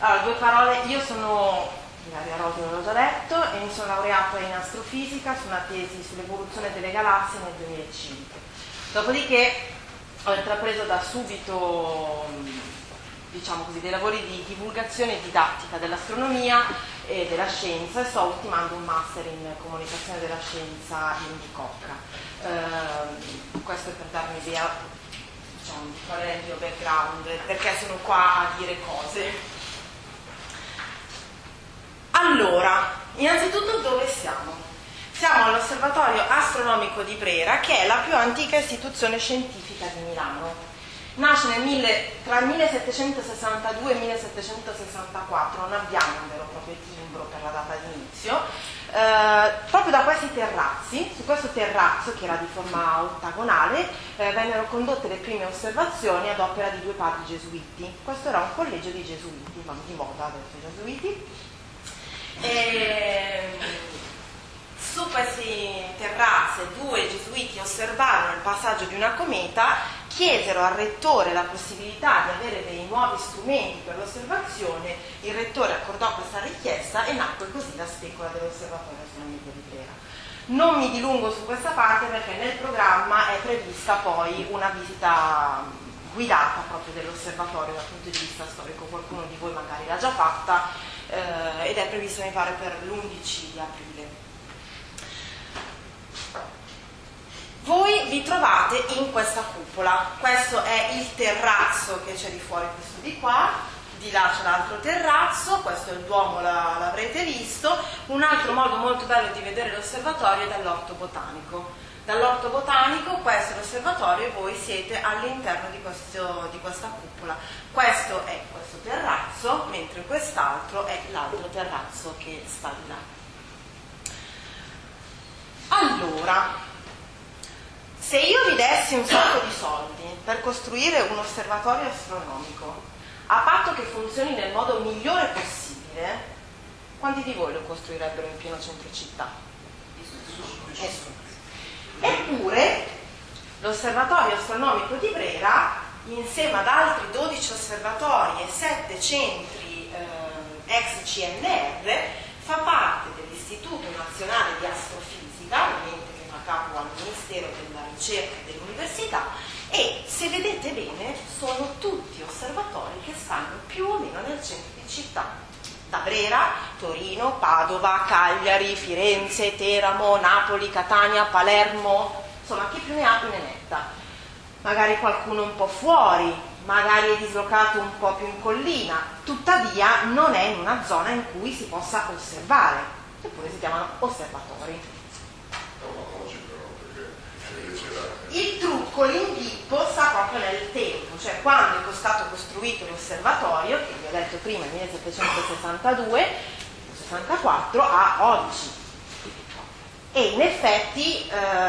Allora, due parole, io sono Ilaria Rodi, l'ho già detto, e mi sono laureata in astrofisica su una tesi sull'evoluzione delle galassie nel 2005. Dopodiché ho intrapreso da subito, diciamo così, dei lavori di divulgazione e didattica dell'astronomia e della scienza, e sto ultimando un master in comunicazione della scienza in Bicocca. Questo è per darmi idea, diciamo, di qual è il mio background, perché sono qua a dire cose. Allora, innanzitutto dove siamo? Siamo all'Osservatorio Astronomico di Brera, che è la più antica istituzione scientifica di Milano. Nasce tra il 1762 e il 1764, non abbiamo un vero e proprio timbro per la data di inizio, proprio da questi terrazzi. Su questo terrazzo, che era di forma ottagonale, vennero condotte le prime osservazioni ad opera di due padri gesuiti. Questo era un collegio di gesuiti, ma di moda adesso gesuiti. Su questi terrazzi due gesuiti osservarono il passaggio di una cometa, chiesero al rettore la possibilità di avere dei nuovi strumenti per l'osservazione. Il rettore accordò questa richiesta e nacque così la specola dell'Osservatorio Astronomico di Brera. Non mi dilungo su questa parte perché nel programma è prevista poi una visita guidata proprio dell'osservatorio dal punto di vista storico. Qualcuno di voi magari l'ha già fatta, ed è prevista, mi pare, per l'11 di aprile. Voi vi trovate in questa cupola. Questo è il terrazzo che c'è di fuori, questo di qua. Di là c'è l'altro terrazzo, questo è il Duomo, l'avrete visto. Un altro modo molto bello di vedere l'osservatorio è dall'orto botanico. Dall'orto botanico, questo è l'osservatorio e voi siete all'interno di questa cupola. Questo è questo terrazzo, mentre quest'altro è l'altro terrazzo che sta di là. Allora, se io vi dessi un sacco di soldi per costruire un osservatorio astronomico, a patto che funzioni nel modo migliore possibile, quanti di voi lo costruirebbero in pieno centro città? Nessuno. Eppure l'Osservatorio Astronomico di Brera, insieme ad altri 12 osservatori e 7 centri ex CNR, fa parte dell'Istituto Nazionale di Astrofisica, ovviamente che fa capo al Ministero della Ricerca e dell'Università, e se vedete bene sono tutti osservatori che stanno più o meno nel centro di città. Da Brera, Torino, Padova, Cagliari, Firenze, Teramo, Napoli, Catania, Palermo, insomma chi più ne ha più ne metta. Magari qualcuno un po' fuori, magari è dislocato un po' più in collina, tuttavia non è in una zona in cui si possa osservare, eppure si chiamano osservatori. Il trucco, l'inghippo sta proprio nel tempo, cioè quando è stato costruito l'osservatorio, che vi ho detto prima, 1762-64, a oggi. E in effetti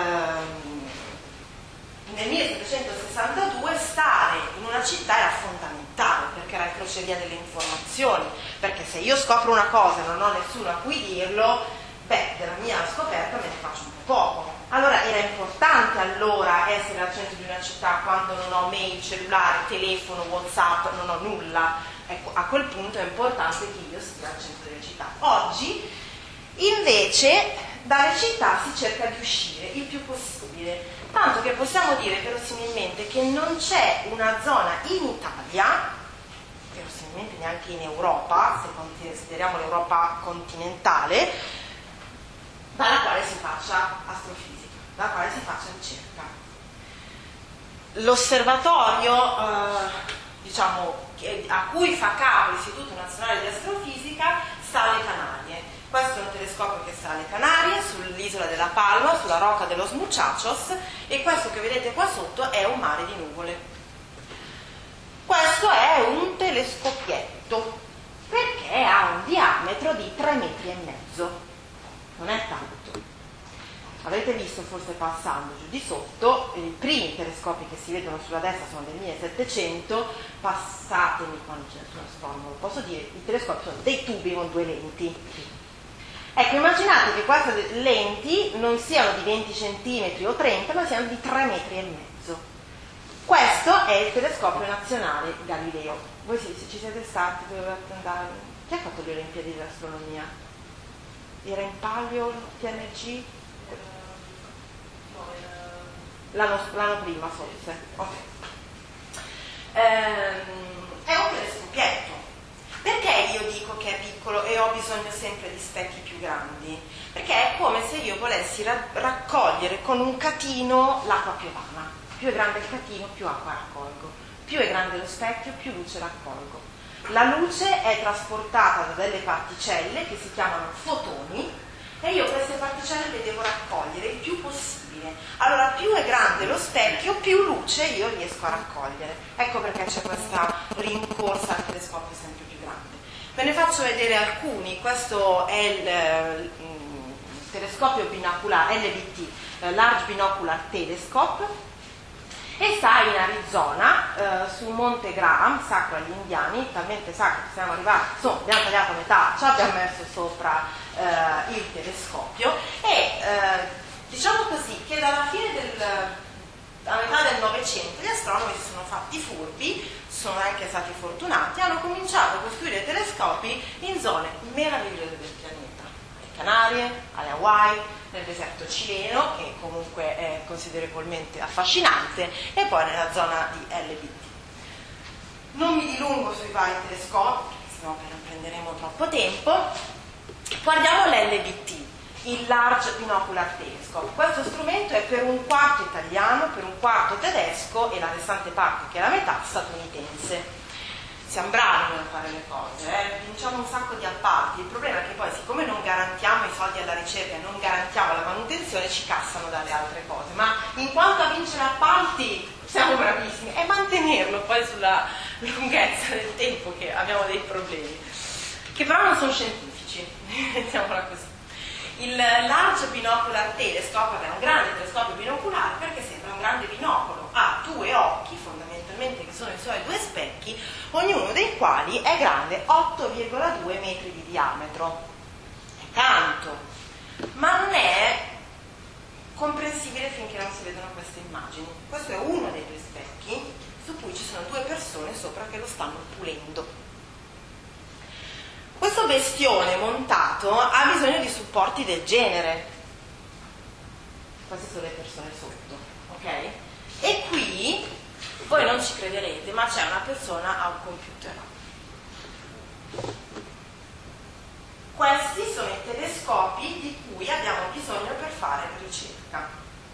nel 1762 stare in una città era fondamentale, perché era il crocevia delle informazioni, perché se io scopro una cosa e non ho nessuno a cui dirlo, della mia scoperta me ne faccio un po' poco. Allora era importante essere al centro di una città quando non ho mail, cellulare, telefono, WhatsApp, non ho nulla. Ecco, a quel punto è importante che io stia al centro della città. Oggi invece dalle città si cerca di uscire il più possibile, tanto che possiamo dire verosimilmente che non c'è una zona in Italia, verosimilmente neanche in Europa, se consideriamo l'Europa continentale, dalla quale si faccia astrofisica, dalla quale si faccia ricerca. L'osservatorio a cui fa capo l'Istituto Nazionale di Astrofisica sta alle Canarie. Questo è un telescopio che sta alle Canarie, sull'isola della Palma, sulla rocca de los Muchachos, e questo che vedete qua sotto è un mare di nuvole. Questo è un telescopietto, perché ha un diametro di 3,5 metri. Non è tanto. Avete visto forse passando giù di sotto, i primi telescopi che si vedono sulla destra sono del 1700, passatemi quando ce ne sono, non lo posso dire, i telescopi sono dei tubi con due lenti. Ecco, immaginate che queste lenti non siano di 20 cm o 30, ma siano di 3,5 metri. Questo questo è il telescopio nazionale Galileo. Voi se ci siete stati, dovete andare. Chi ha fatto le Olimpiadi dell'astronomia? Era in palio TNG? L'anno prima forse. Okay. È un telescopietto. Perché io dico che è piccolo e ho bisogno sempre di specchi più grandi? Perché è come se io volessi raccogliere con un catino l'acqua piovana. Più è grande il catino, più acqua raccolgo. Più è grande lo specchio, più luce raccolgo. La luce è trasportata da delle particelle che si chiamano fotoni e io queste particelle le devo raccogliere il più possibile. Allora più è grande lo specchio, più luce io riesco a raccogliere. Ecco perché c'è questa rincorsa al telescopio sempre più grande. Ve ne faccio vedere alcuni. Questo è il telescopio binoculare LBT, Large Binocular Telescope, e sta in Arizona, su Monte Graham, sacro agli indiani, talmente sacro che siamo arrivati, insomma abbiamo tagliato a metà, ci abbiamo messo sopra il telescopio e diciamo così che dalla fine a metà del Novecento gli astronomi si sono fatti furbi, sono anche stati fortunati, hanno cominciato a costruire telescopi in zone meravigliose del pianeta, alle Canarie, alle Hawaii, nel deserto cileno, che comunque è considerevolmente affascinante, e poi nella zona di LBT. Non mi dilungo sui vari telescopi, sennò prenderemo troppo tempo. Guardiamo l'LBT, il Large Binocular Telescope. Questo strumento è per un quarto italiano, per un quarto tedesco e la restante parte, che è la metà, statunitense. Siamo bravi nel fare le cose, vinciamo un sacco di appalti. Il problema è che poi, siccome non garantiamo i soldi alla ricerca e non garantiamo la manutenzione, ci cassano dalle altre cose. Ma in quanto a vincere appalti siamo bravissimi, è mantenerlo poi sulla lunghezza del tempo che abbiamo dei problemi, che però non sono scientifici, mettiamola così. Il Large Binocular Telescope è un grande telescopio binoculare perché sembra un grande binocolo, ha due occhi fondamentalmente che sono i suoi due specchi, ognuno dei quali è grande 8,2 metri di diametro. È tanto, ma non è comprensibile finché non si vedono queste immagini. Questo è uno dei due specchi su cui ci sono due persone sopra che lo stanno pulendo. Questo bestione montato ha bisogno di supporti del genere. Queste sono le persone sotto, ok? E qui, voi non ci crederete, ma c'è una persona a un computer. Questi sono i telescopi di cui abbiamo bisogno per fare ricerca.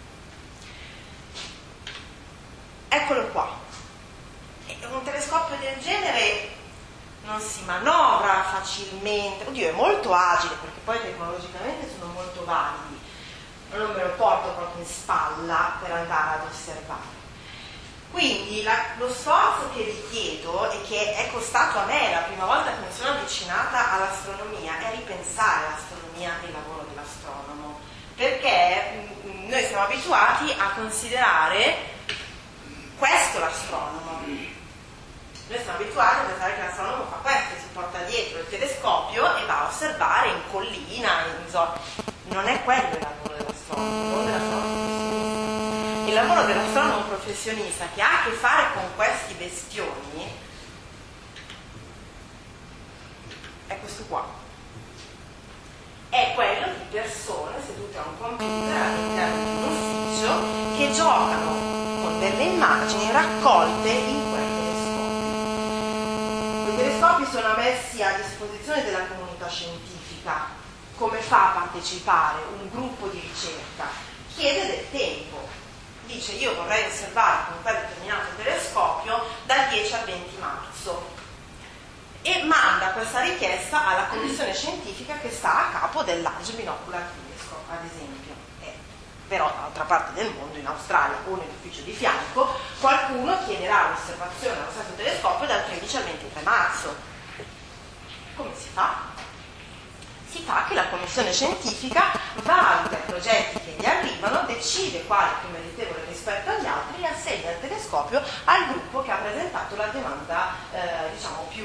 Eccolo qua. Un telescopio del genere non si manovra facilmente, oddio, è molto agile perché poi tecnologicamente sono molto validi, non me lo porto proprio in spalla per andare ad osservare. Quindi lo sforzo che vi chiedo e che è costato a me la prima volta che mi sono avvicinata all'astronomia è ripensare l'astronomia e il lavoro dell'astronomo, perché noi siamo abituati a considerare questo l'astronomo. Noi siamo abituati a pensare che l'astronomo fa questo, si porta dietro il telescopio e va a osservare in collina, in zona. Non è quello il lavoro dell'astronomo, il lavoro dell'astronomo professionista che ha a che fare con questi bestioni è questo qua. È quello di persone sedute a un computer all'interno di un ufficio che giocano con delle immagini raccolte in quel telescopio. I telescopi sono messi a disposizione della comunità scientifica. Come fa a partecipare un gruppo di ricerca? Chiede del tempo. Dice: io vorrei osservare con quel determinato telescopio dal 10 al 20 marzo. E manda questa richiesta alla commissione scientifica che sta a capo del Large Binocular Telescope, ad esempio. Però dall'altra parte del mondo, in Australia o nell'ufficio di fianco, qualcuno chiederà l'osservazione allo stesso telescopio dal 13 al 23 marzo. Come si fa? Si fa che la commissione scientifica valuta i progetti che gli arrivano, decide quale è più meritevole rispetto agli altri e assegna il telescopio al gruppo che ha presentato la domanda diciamo più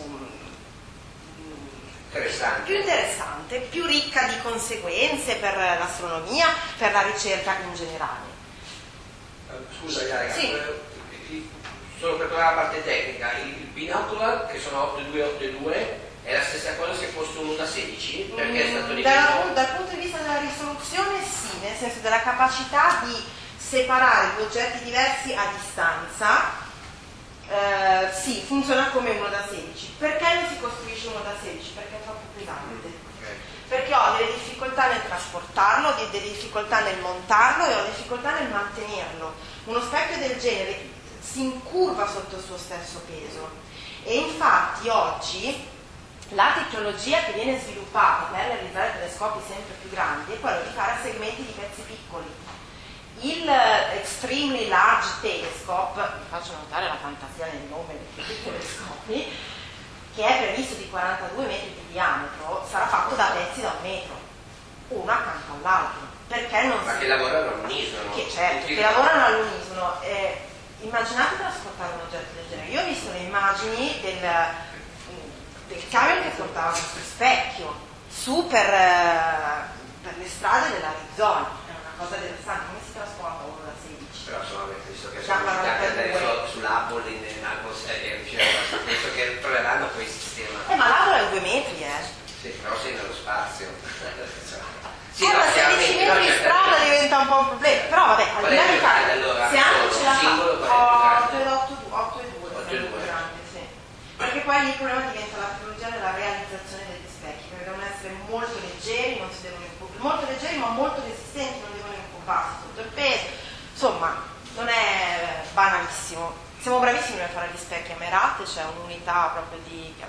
interessante, più ricca di conseguenze per l'astronomia, per la ricerca in generale. Scusa Iaia, sì. solo per tornare alla parte tecnica, il binocular, che sono 8,2, è la stessa cosa se fosse uno da 16? Perché è stato diviso? Dal punto di vista della risoluzione sì, nel senso della capacità di separare due oggetti diversi a distanza, sì, funziona come uno da 16. Perché non si costruisce uno da 16? Perché è troppo pesante. Perché ho delle difficoltà nel trasportarlo, delle difficoltà nel montarlo e ho difficoltà nel mantenerlo. Uno specchio del genere si incurva sotto il suo stesso peso e infatti oggi la tecnologia che viene sviluppata per realizzare telescopi sempre più grandi è quello di fare segmenti di pezzi piccoli. Il Extremely Large Telescope, vi faccio notare la fantasia nel nome di questi telescopi, che è previsto di 42 metri di diametro, sarà fatto da pezzi da 1 metro, uno accanto all'altro. Perché non Ma si... che lavorano all'unisono? Che lavorano all'unisono. Immaginate trasportare un oggetto del genere. Io ho visto le immagini del camion che portava questo specchio su per le strade dell'Arizona. È una cosa devastante. Come si trasporta uno da 16? Però solamente visto che sono iniziati adesso sull'Apple penso che troveranno poi il sistema. Ma l'Apple è 2 metri, Sì, però sei nello spazio. Sì, ma 16 metri di strada diventa un po' un problema. Però vabbè, al di là di fare, se anche ce la fa, credo 8 e 2, più grande, sì. Perché poi lì il problema diventa la tecnologia della realizzazione degli specchi, perché devono essere molto leggeri, non si devono incubbare, molto leggeri ma molto resistenti, non devono incubbarsi sotto il peso. Insomma, non è banalissimo. Siamo bravissimi nel fare gli specchi a Merate, c'è un'unità proprio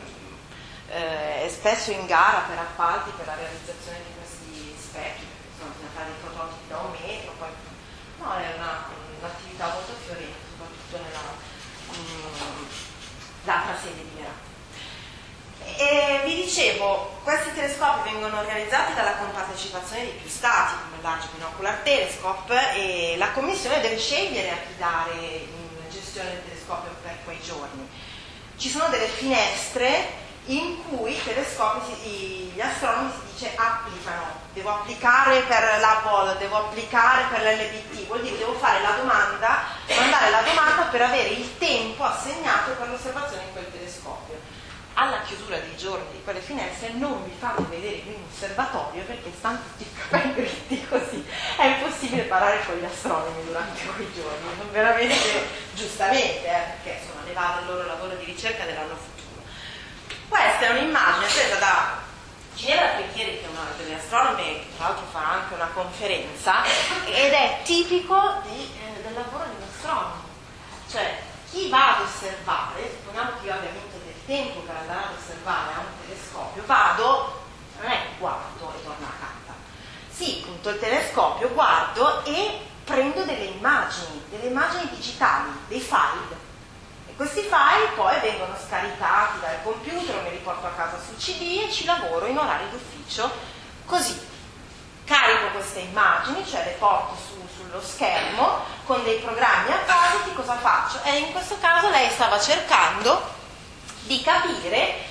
è spesso in gara per appalti per la realizzazione di questi specchi, perché sono bisogna fare dei prototipi da 1 metro, poi no, è un'attività molto fiorente, soprattutto nell'altra sede di Merate. E vi dicevo, questi telescopi vengono realizzati dalla compartecipazione di più stati, come il Large Binocular Telescope, e la commissione deve scegliere a chi dare in gestione del telescopio per quei giorni. Ci sono delle finestre in cui i telescopi, gli astronomi si dice applicano, devo applicare per la Hubble, devo applicare per l'LBT, vuol dire devo fare la domanda, mandare la domanda per avere il tempo assegnato per l'osservazione in quel telescopio. Alla chiusura dei giorni di quelle finestre non vi fate vedere in osservatorio perché stanno tutti i capelli dritti così, è impossibile parlare con gli astronomi durante quei giorni, veramente giustamente, perché insomma ne va del loro lavoro di ricerca dell'anno futuro. Questa è un'immagine presa da Ginevra Trinchieri, che è una delle astronomi, che tra l'altro farà anche una conferenza, ed è tipico del lavoro di un astronomo. Cioè, chi va ad osservare, supponiamo che io abbia vinto del tempo per andare ad osservare a un telescopio, vado, non è guardo e torno a casa. Sì, punto il telescopio, guardo e prendo delle immagini digitali, dei file. Questi file poi vengono scaricati dal computer, me li porto a casa sul CD e ci lavoro in orari d'ufficio così. Carico queste immagini, cioè le porto sullo schermo con dei programmi appositi, cosa faccio? E in questo caso lei stava cercando di capire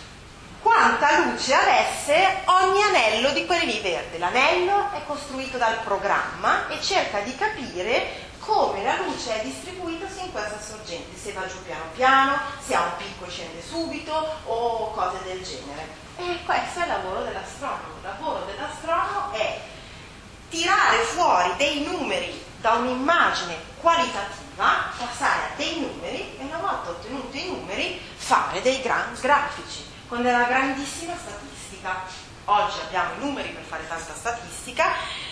quanta luce avesse ogni anello di quelli lì verde. L'anello è costruito dal programma e cerca di capire come la luce è distribuita in questa sorgente, se va giù piano piano, se ha un picco e scende subito o cose del genere. E questo è il lavoro dell'astronomo. Il lavoro dell'astronomo è tirare fuori dei numeri da un'immagine qualitativa, passare a dei numeri e una volta ottenuti i numeri fare dei grafici con della grandissima statistica. Oggi abbiamo i numeri per fare tanta statistica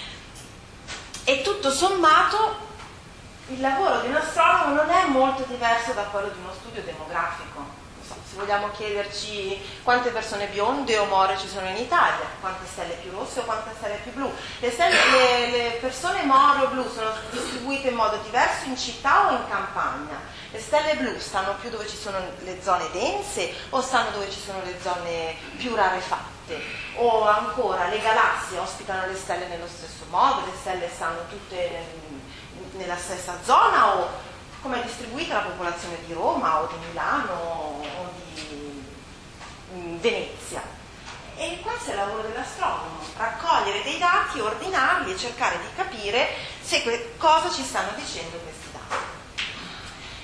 e tutto sommato il lavoro di un astronomo non è molto diverso da quello di uno studio demografico. Non so, se vogliamo chiederci quante persone bionde o more ci sono in Italia, quante stelle più rosse o quante stelle più blu. Le persone more o blu sono distribuite in modo diverso in città o in campagna. Le stelle blu stanno più dove ci sono le zone dense o stanno dove ci sono le zone più rarefatte? O ancora le galassie ospitano le stelle nello stesso modo, le stelle stanno tutte nella stessa zona o come è distribuita la popolazione di Roma o di Milano o di Venezia. E questo è il lavoro dell'astronomo, raccogliere dei dati, ordinarli e cercare di capire cosa ci stanno dicendo questi dati.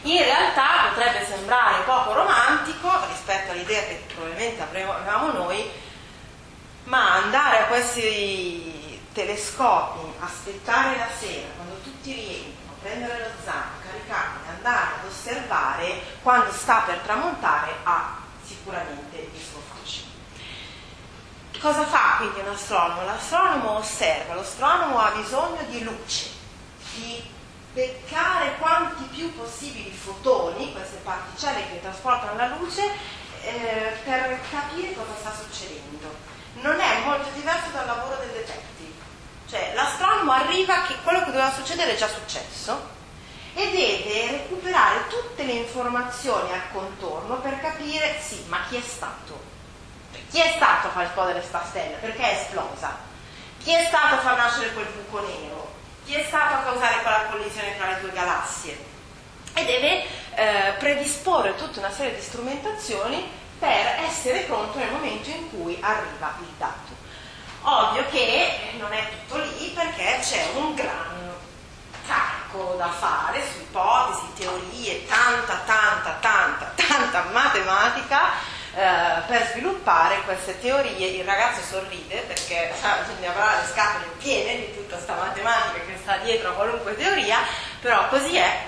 In realtà potrebbe sembrare poco romantico rispetto all'idea che probabilmente avevamo noi, ma andare a questi telescopi, aspettare la sera, quando tutti rientrano, prendere lo zaino, caricarlo e andare ad osservare quando sta per tramontare ha sicuramente il suo fascino. Cosa fa quindi un astronomo? L'astronomo osserva, l'astronomo ha bisogno di luce, di beccare quanti più possibili fotoni, queste particelle che trasportano la luce, per capire cosa sta succedendo. Non è molto diverso dal lavoro del detective, cioè l'astronomo arriva che quello che doveva succedere è già successo e deve recuperare tutte le informazioni al contorno per capire, sì, ma chi è stato? Chi è stato a far esplodere sta stella? Perché è esplosa? Chi è stato a far nascere quel buco nero? Chi è stato a causare quella collisione tra le due galassie? E deve predisporre tutta una serie di strumentazioni per essere pronto nel momento in cui arriva il dato. Ovvio che non è tutto lì, perché c'è un gran carico da fare su ipotesi, teorie, tanta matematica per sviluppare queste teorie. Il ragazzo sorride perché ne avrà le scatole piene di tutta questa matematica che sta dietro a qualunque teoria, però così è.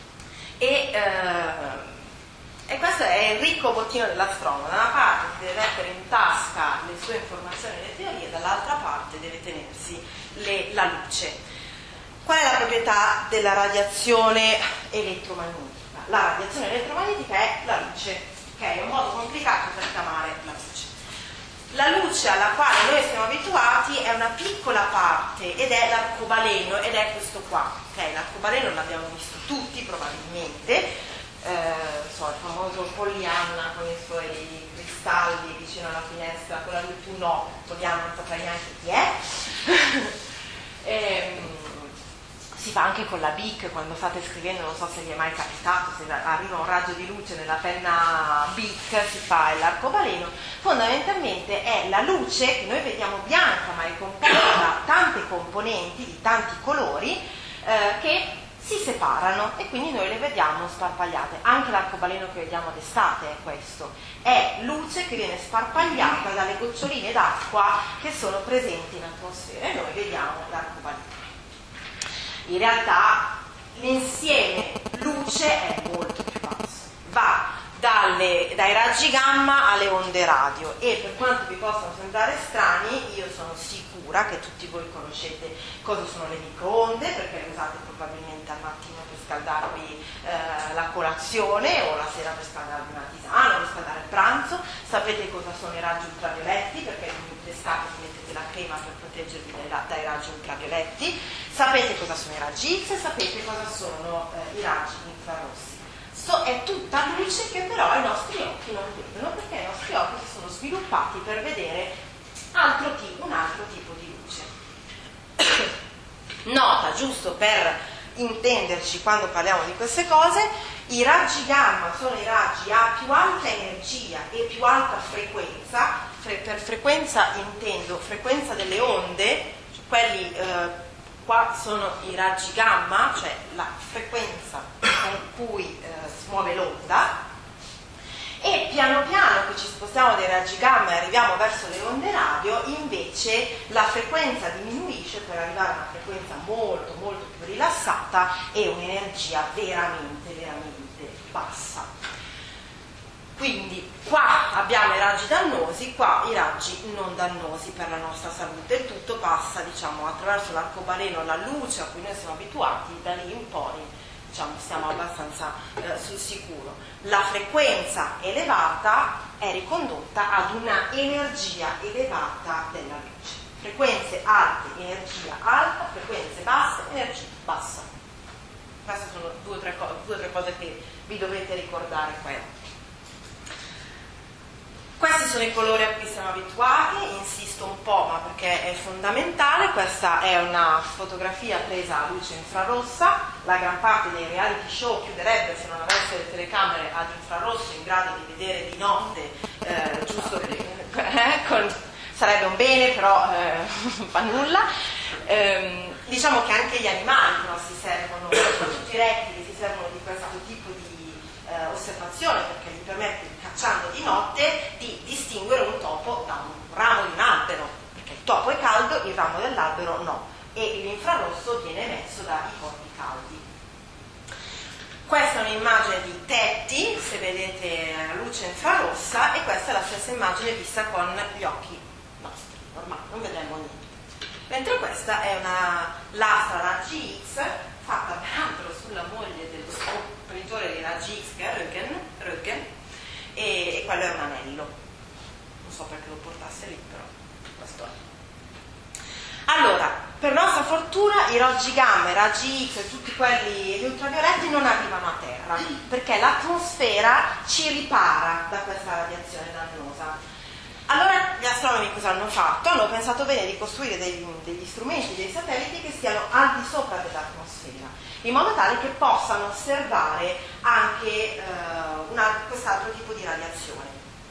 E questo è il ricco bottino dell'astronomo. Da una parte si deve mettere in tasca le sue informazioni e le teorie, dall'altra parte deve tenersi la luce. Qual è la proprietà della radiazione elettromagnetica? La radiazione elettromagnetica è la luce, che è un modo complicato per chiamare la luce. La luce alla quale noi siamo abituati è una piccola parte ed è l'arcobaleno, ed è questo qua. Okay? L'arcobaleno l'abbiamo visto tutti probabilmente, il famoso Pollyanna con i suoi cristalli vicino alla finestra, con la luce, tu no, Pollyanna non saprai neanche chi è. Si fa anche con la Bic, quando state scrivendo, non so se vi è mai capitato, se arriva un raggio di luce nella penna Bic si fa l'arcobaleno. Fondamentalmente è la luce che noi vediamo bianca, ma è composta da tante componenti di tanti colori che si separano e quindi noi le vediamo sparpagliate. Anche l'arcobaleno che vediamo d'estate è questo, è luce che viene sparpagliata dalle goccioline d'acqua che sono presenti in atmosfera e noi vediamo l'arcobaleno. In realtà l'insieme luce è molto più basso, va dai raggi gamma alle onde radio, e per quanto vi possano sembrare strani, io sono sicura che tutti voi conoscete cosa sono le microonde, perché le usate probabilmente al mattino per scaldarvi la colazione, o la sera per scaldarvi una tisana, o per scaldare il pranzo. Sapete cosa sono i raggi ultravioletti, perché d'estate mettete la crema per proteggervi dai raggi ultravioletti. Sapete cosa sono i raggi X, sapete cosa sono i raggi infrarossi. È tutta luce che però i nostri occhi non vedono, perché i nostri occhi si sono sviluppati per vedere un altro tipo di luce. Nota, giusto per intenderci quando parliamo di queste cose, i raggi gamma sono i raggi a più alta energia e più alta frequenza. Per frequenza intendo frequenza delle onde, cioè quelli qua sono i raggi gamma, cioè la frequenza con cui si muove l'onda, e piano piano che ci spostiamo dai raggi gamma e arriviamo verso le onde radio, invece la frequenza diminuisce per arrivare a una frequenza molto molto più rilassata e un'energia veramente bassa. Quindi qua abbiamo i raggi dannosi, qua i raggi non dannosi per la nostra salute. Il tutto passa, attraverso l'arcobaleno alla luce a cui noi siamo abituati, da lì in poi siamo abbastanza sul sicuro. La frequenza elevata è ricondotta ad una energia elevata della luce. Frequenze alte, energia alta; frequenze basse, energia bassa. Queste sono due o tre cose che vi dovete ricordare qua. Questi sono i colori a cui siamo abituati, insisto un po' ma perché è fondamentale. Questa è una fotografia presa a luce infrarossa. La gran parte dei reality show chiuderebbe se non avesse le telecamere ad infrarosso in grado di vedere di notte, giusto sarebbe un bene, però non fa nulla. Diciamo che anche gli animali però si servono, tutti i rettili si servono di questo tipo di osservazione, perché gli permette, cacciando di notte, di distinguere un topo da un ramo di un albero, perché il topo è caldo, il ramo dell'albero no, e l'infrarosso viene emesso dai corpi caldi. Questa è un'immagine di tetti, se vedete la luce infrarossa, e questa è la stessa immagine vista con gli occhi nostri, ormai non vedremo niente. Mentre questa è una lastra raggi X, fatta peraltro sulla moglie dello scopritore di raggi X, che è Röntgen, e quello è un anello. Non so perché lo portasse lì, però questo è. Allora, per nostra fortuna i raggi gamma, i raggi X e tutti quelli gli ultravioletti non arrivano a terra, perché l'atmosfera ci ripara da questa radiazione dannosa. Allora gli astronomi cosa hanno fatto? Hanno pensato bene di costruire degli strumenti, dei satelliti che stiano al di sopra dell'atmosfera, in modo tale che possano osservare anche quest'altro tipo di radiazione.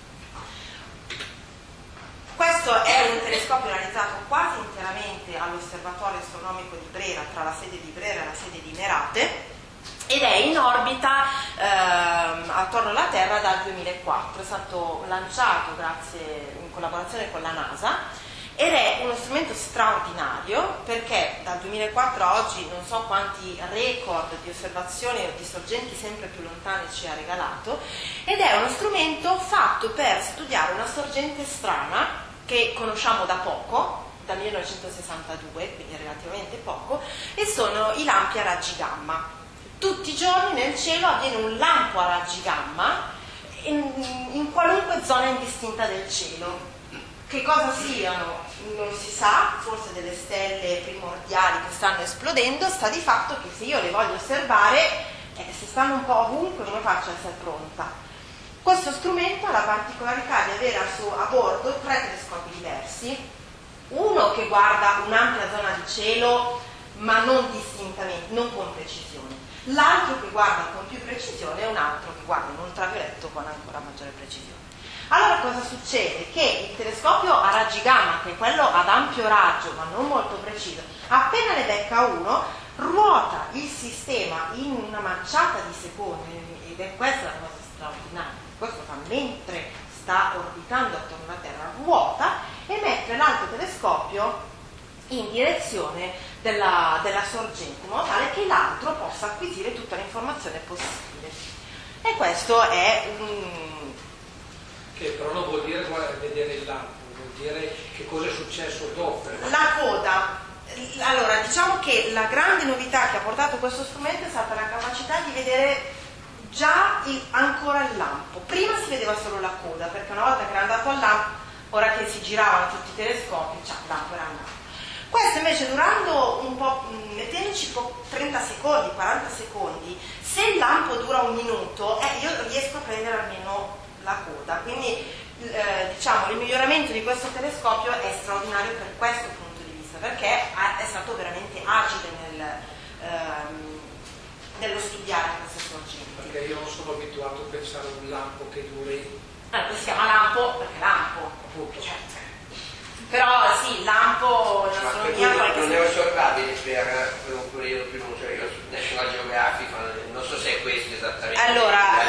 Questo è un telescopio realizzato quasi interamente all'osservatorio astronomico di Brera, tra la sede di Brera e la sede di Merate, ed è in orbita attorno alla Terra dal 2004, è stato lanciato grazie in collaborazione con la NASA ed è uno strumento straordinario perché dal 2004 a oggi non so quanti record di osservazioni o di sorgenti sempre più lontane ci ha regalato, ed è uno strumento fatto per studiare una sorgente strana che conosciamo da poco, dal 1962, quindi relativamente poco, e sono i lampi a raggi gamma. Tutti i giorni nel cielo avviene un lampo a raggi gamma in qualunque zona indistinta del cielo. Che cosa siano non si sa, forse delle stelle primordiali che stanno esplodendo. Sta di fatto che se io le voglio osservare, se stanno un po' ovunque, come faccio a essere pronta? Questo strumento ha la particolarità di avere a bordo 3 telescopi diversi, uno che guarda un'ampia zona di cielo ma non distintamente, non con precisione, l'altro che guarda con più precisione e un altro che guarda in ultravioletto con ancora maggiore precisione. Allora cosa succede? Che il telescopio a raggi gamma, che è quello ad ampio raggio ma non molto preciso, appena ne becca uno, ruota il sistema in una manciata di secondi, ed è questa la cosa straordinaria. Questo fa mentre sta orbitando attorno alla Terra, ruota e mette l'altro telescopio in direzione della sorgente, in modo tale che l'altro possa acquisire tutta l'informazione possibile. E questo è che però non vuol dire vedere il lampo, vuol dire che cosa è successo dopo. La coda. Allora, diciamo che la grande novità che ha portato questo strumento è stata la capacità di vedere già ancora il lampo. Prima si vedeva solo la coda, perché una volta che era andato al lampo, ora che si giravano tutti i telescopi, il lampo era andato. Questo invece, durando un po', mettendoci 30 secondi, 40 secondi, se il lampo dura un minuto, io riesco a prendere almeno la coda. Quindi diciamo il miglioramento di questo telescopio è straordinario per questo punto di vista, perché è stato veramente agile nello studiare queste sorgenti. Perché io non sono abituato a pensare a un lampo che duri. Questo si chiama lampo perché lampo. Appunto. Certo. Però sì, il lampo in astronomia non è osservabile per un periodo più lungo, cioè io su National Geographic non so se è questo esattamente. Allora,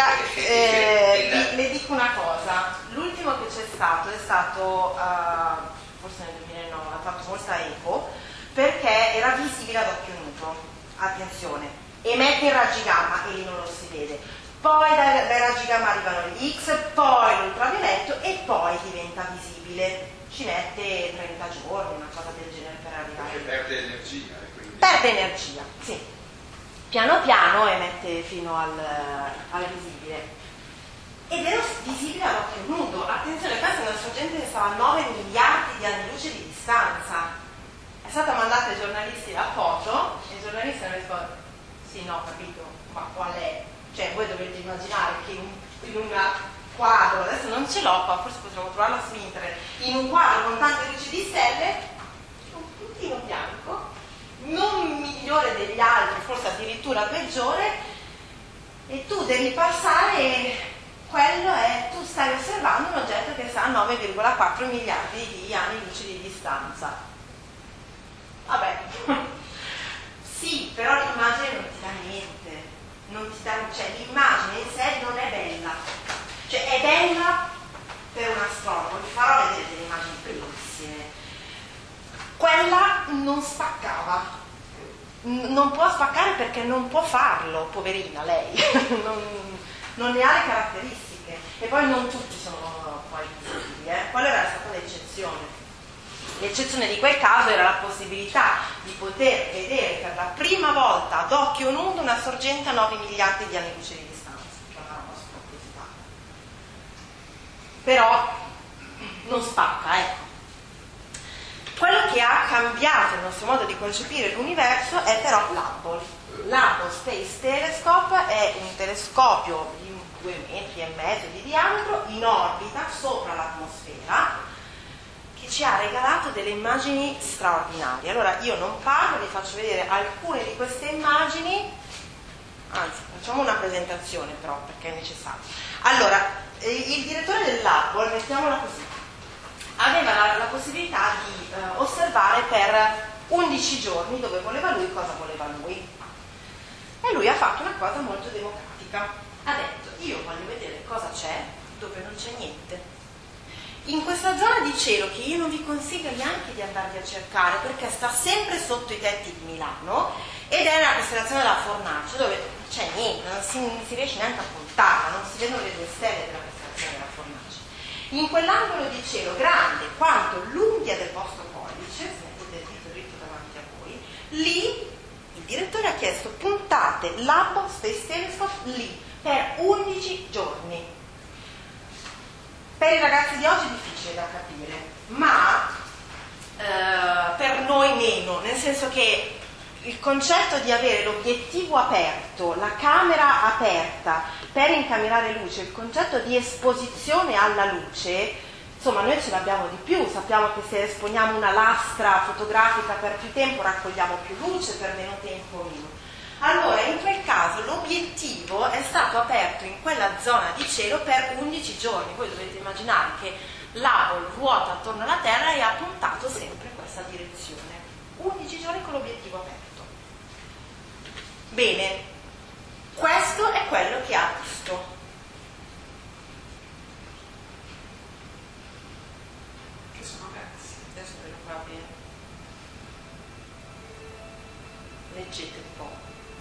le dico una cosa, l'ultimo che c'è stato è stato forse nel 2009, ha fatto molta eco perché era visibile ad occhio nudo, attenzione, emette i raggi gamma e lì non lo si vede, poi dai raggi gamma arrivano gli X, poi l'ultravioletto e poi diventa visibile. Ci mette 30 giorni, una cosa del genere per arrivare. Perché perde energia. Quindi... Perde energia, sì. Piano piano emette fino al visibile. Ed è visibile ad occhio nudo. Attenzione, questa è una sorgente che stava a 9 miliardi di anni luce di distanza. È stata mandata ai giornalisti la foto e i giornalisti hanno risposto: sì, no, capito, ma qual è? Cioè, voi dovete immaginare che in una quadro, adesso non ce l'ho qua, forse potremmo trovarla su internet, in un quadro con tante luci di stelle, un puntino bianco, non migliore degli altri, forse addirittura peggiore, e tu devi passare, quello è, tu stai osservando un oggetto che sta a 9,4 miliardi di anni luce di distanza. Vabbè, sì, però l'immagine non ti dà niente. cioè l'immagine in sé non è bella, cioè è bella per un astronomo, vi farò vedere delle immagini bellissime. Quella non spaccava, non può spaccare perché non può farlo, poverina lei, non ne ha le caratteristiche, e poi non tutti sono poi visibili, quella era stata l'eccezione. L'eccezione di quel caso era la possibilità di poter vedere per la prima volta ad occhio nudo una sorgente a 9 miliardi di anni luce di distanza, che è una roba spropositata. Però non spacca, ecco. Quello che ha cambiato il nostro modo di concepire l'universo è però l'Hubble. L'Hubble Space Telescope è un telescopio di 2,5 metri di diametro in orbita sopra l'atmosfera, che ci ha regalato delle immagini straordinarie. Allora io non parlo, vi faccio vedere alcune di queste immagini, anzi facciamo una presentazione però perché è necessario. Allora, il direttore dell'Hubble, mettiamola così, aveva la possibilità di osservare per 11 giorni dove voleva lui, cosa voleva lui, e lui ha fatto una cosa molto democratica, ha detto io voglio vedere cosa c'è dove non c'è niente. In questa zona di cielo, che io non vi consiglio neanche di andarvi a cercare perché sta sempre sotto i tetti di Milano ed è la costellazione della Fornace, dove non c'è niente, non si riesce neanche a puntarla, non si vedono le due stelle della costellazione della Fornace. In quell'angolo di cielo grande quanto l'unghia del vostro pollice, se mettete il dito dritto davanti a voi, lì il direttore ha chiesto puntate l'Hubble Space Telescope lì per 11 giorni. Per i ragazzi di oggi è difficile da capire, ma per noi meno, nel senso che il concetto di avere l'obiettivo aperto, la camera aperta per incamerare luce, il concetto di esposizione alla luce, insomma noi ce l'abbiamo di più, sappiamo che se esponiamo una lastra fotografica per più tempo raccogliamo più luce, per meno tempo meno. Allora, in quel caso l'obiettivo è stato aperto in quella zona di cielo per 11 giorni. Voi dovete immaginare che l'Hubble ruota attorno alla Terra e ha puntato sempre in questa direzione. 11 giorni con l'obiettivo aperto. Bene, questo è quello che ha visto. Che sono ragazzi, adesso ve lo fa bene. Leggete un po'.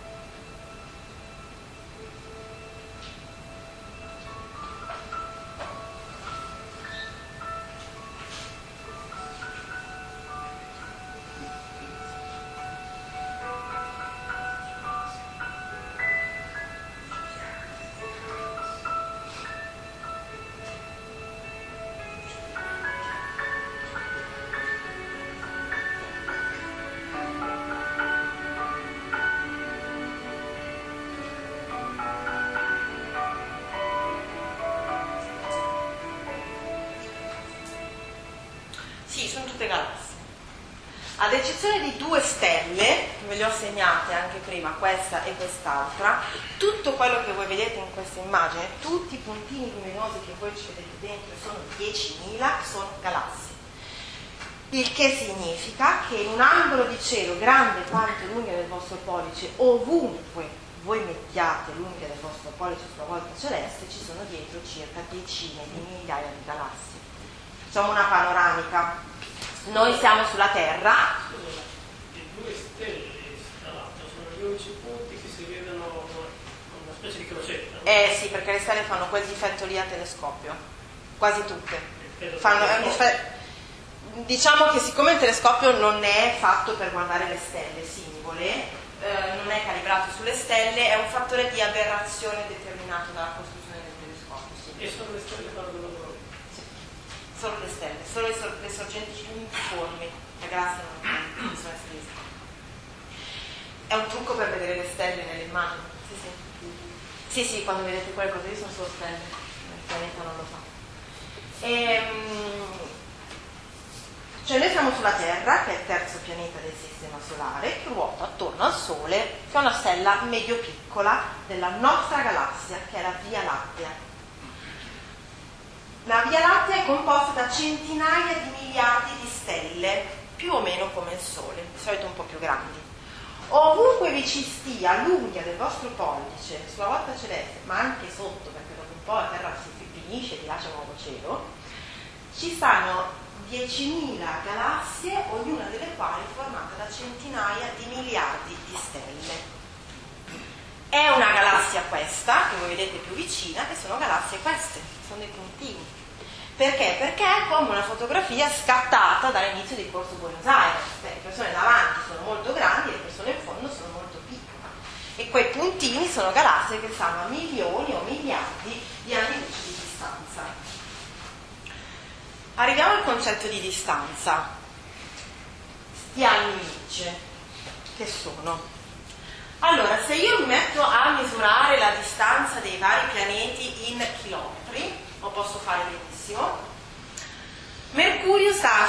Ad eccezione di 2 stelle, ve le ho segnate anche prima, questa e quest'altra, tutto quello che voi vedete in questa immagine, tutti i puntini luminosi che voi ci vedete dentro, sono 10.000, sono galassie. Il che significa che in un angolo di cielo grande quanto l'unghia del vostro pollice, ovunque voi mettiate l'unghia del vostro pollice sulla volta celeste, ci sono dietro circa decine di migliaia di galassie. Facciamo una panoramica. Noi siamo sulla Terra. Le 2 stelle dall'alto sono gli unici punti che si vedono una specie di crocetta. Sì, perché le stelle fanno quel difetto lì a telescopio, quasi tutte. Diciamo che siccome il telescopio non è fatto per guardare le stelle singole, non è calibrato sulle stelle, è un fattore di aberrazione determinato dalla costruzione del telescopio. Sì. E sono le stelle che fanno il lavoro. Solo le stelle, solo le sorgenti uniformi, le galassie non sono estese. È un trucco per vedere le stelle nelle immagini. Sì, quando vedete quelle cose lì sono solo stelle, il pianeta non lo fa. Cioè noi siamo sulla Terra, che è il terzo pianeta del Sistema Solare, che ruota attorno al Sole, che è una stella medio piccola della nostra galassia, che è la Via Lattea. La Via Lattea è composta da centinaia di miliardi di stelle, più o meno come il Sole, di solito un po' più grandi. ovunque vi ci stia l'unghia del vostro pollice, sulla volta celeste, ma anche sotto, perché dopo un po' la Terra si finisce e ti lascia nuovo cielo, ci stanno 10.000 galassie, ognuna delle quali è formata da centinaia di miliardi di stelle. È una galassia questa, che voi vedete più vicina, che sono galassie queste, sono dei puntini. Perché? Perché è come una fotografia scattata dall'inizio di Corso Buenos Aires. Le persone davanti sono molto grandi e le persone in fondo sono molto piccole. E quei puntini sono galassie che stanno a milioni o miliardi di anni luce di distanza. Arriviamo al concetto di distanza. Gli anni luce, che sono? Allora, se io mi metto a misurare la distanza dei vari pianeti in chilometri, lo posso fare benissimo. Mercurio sta a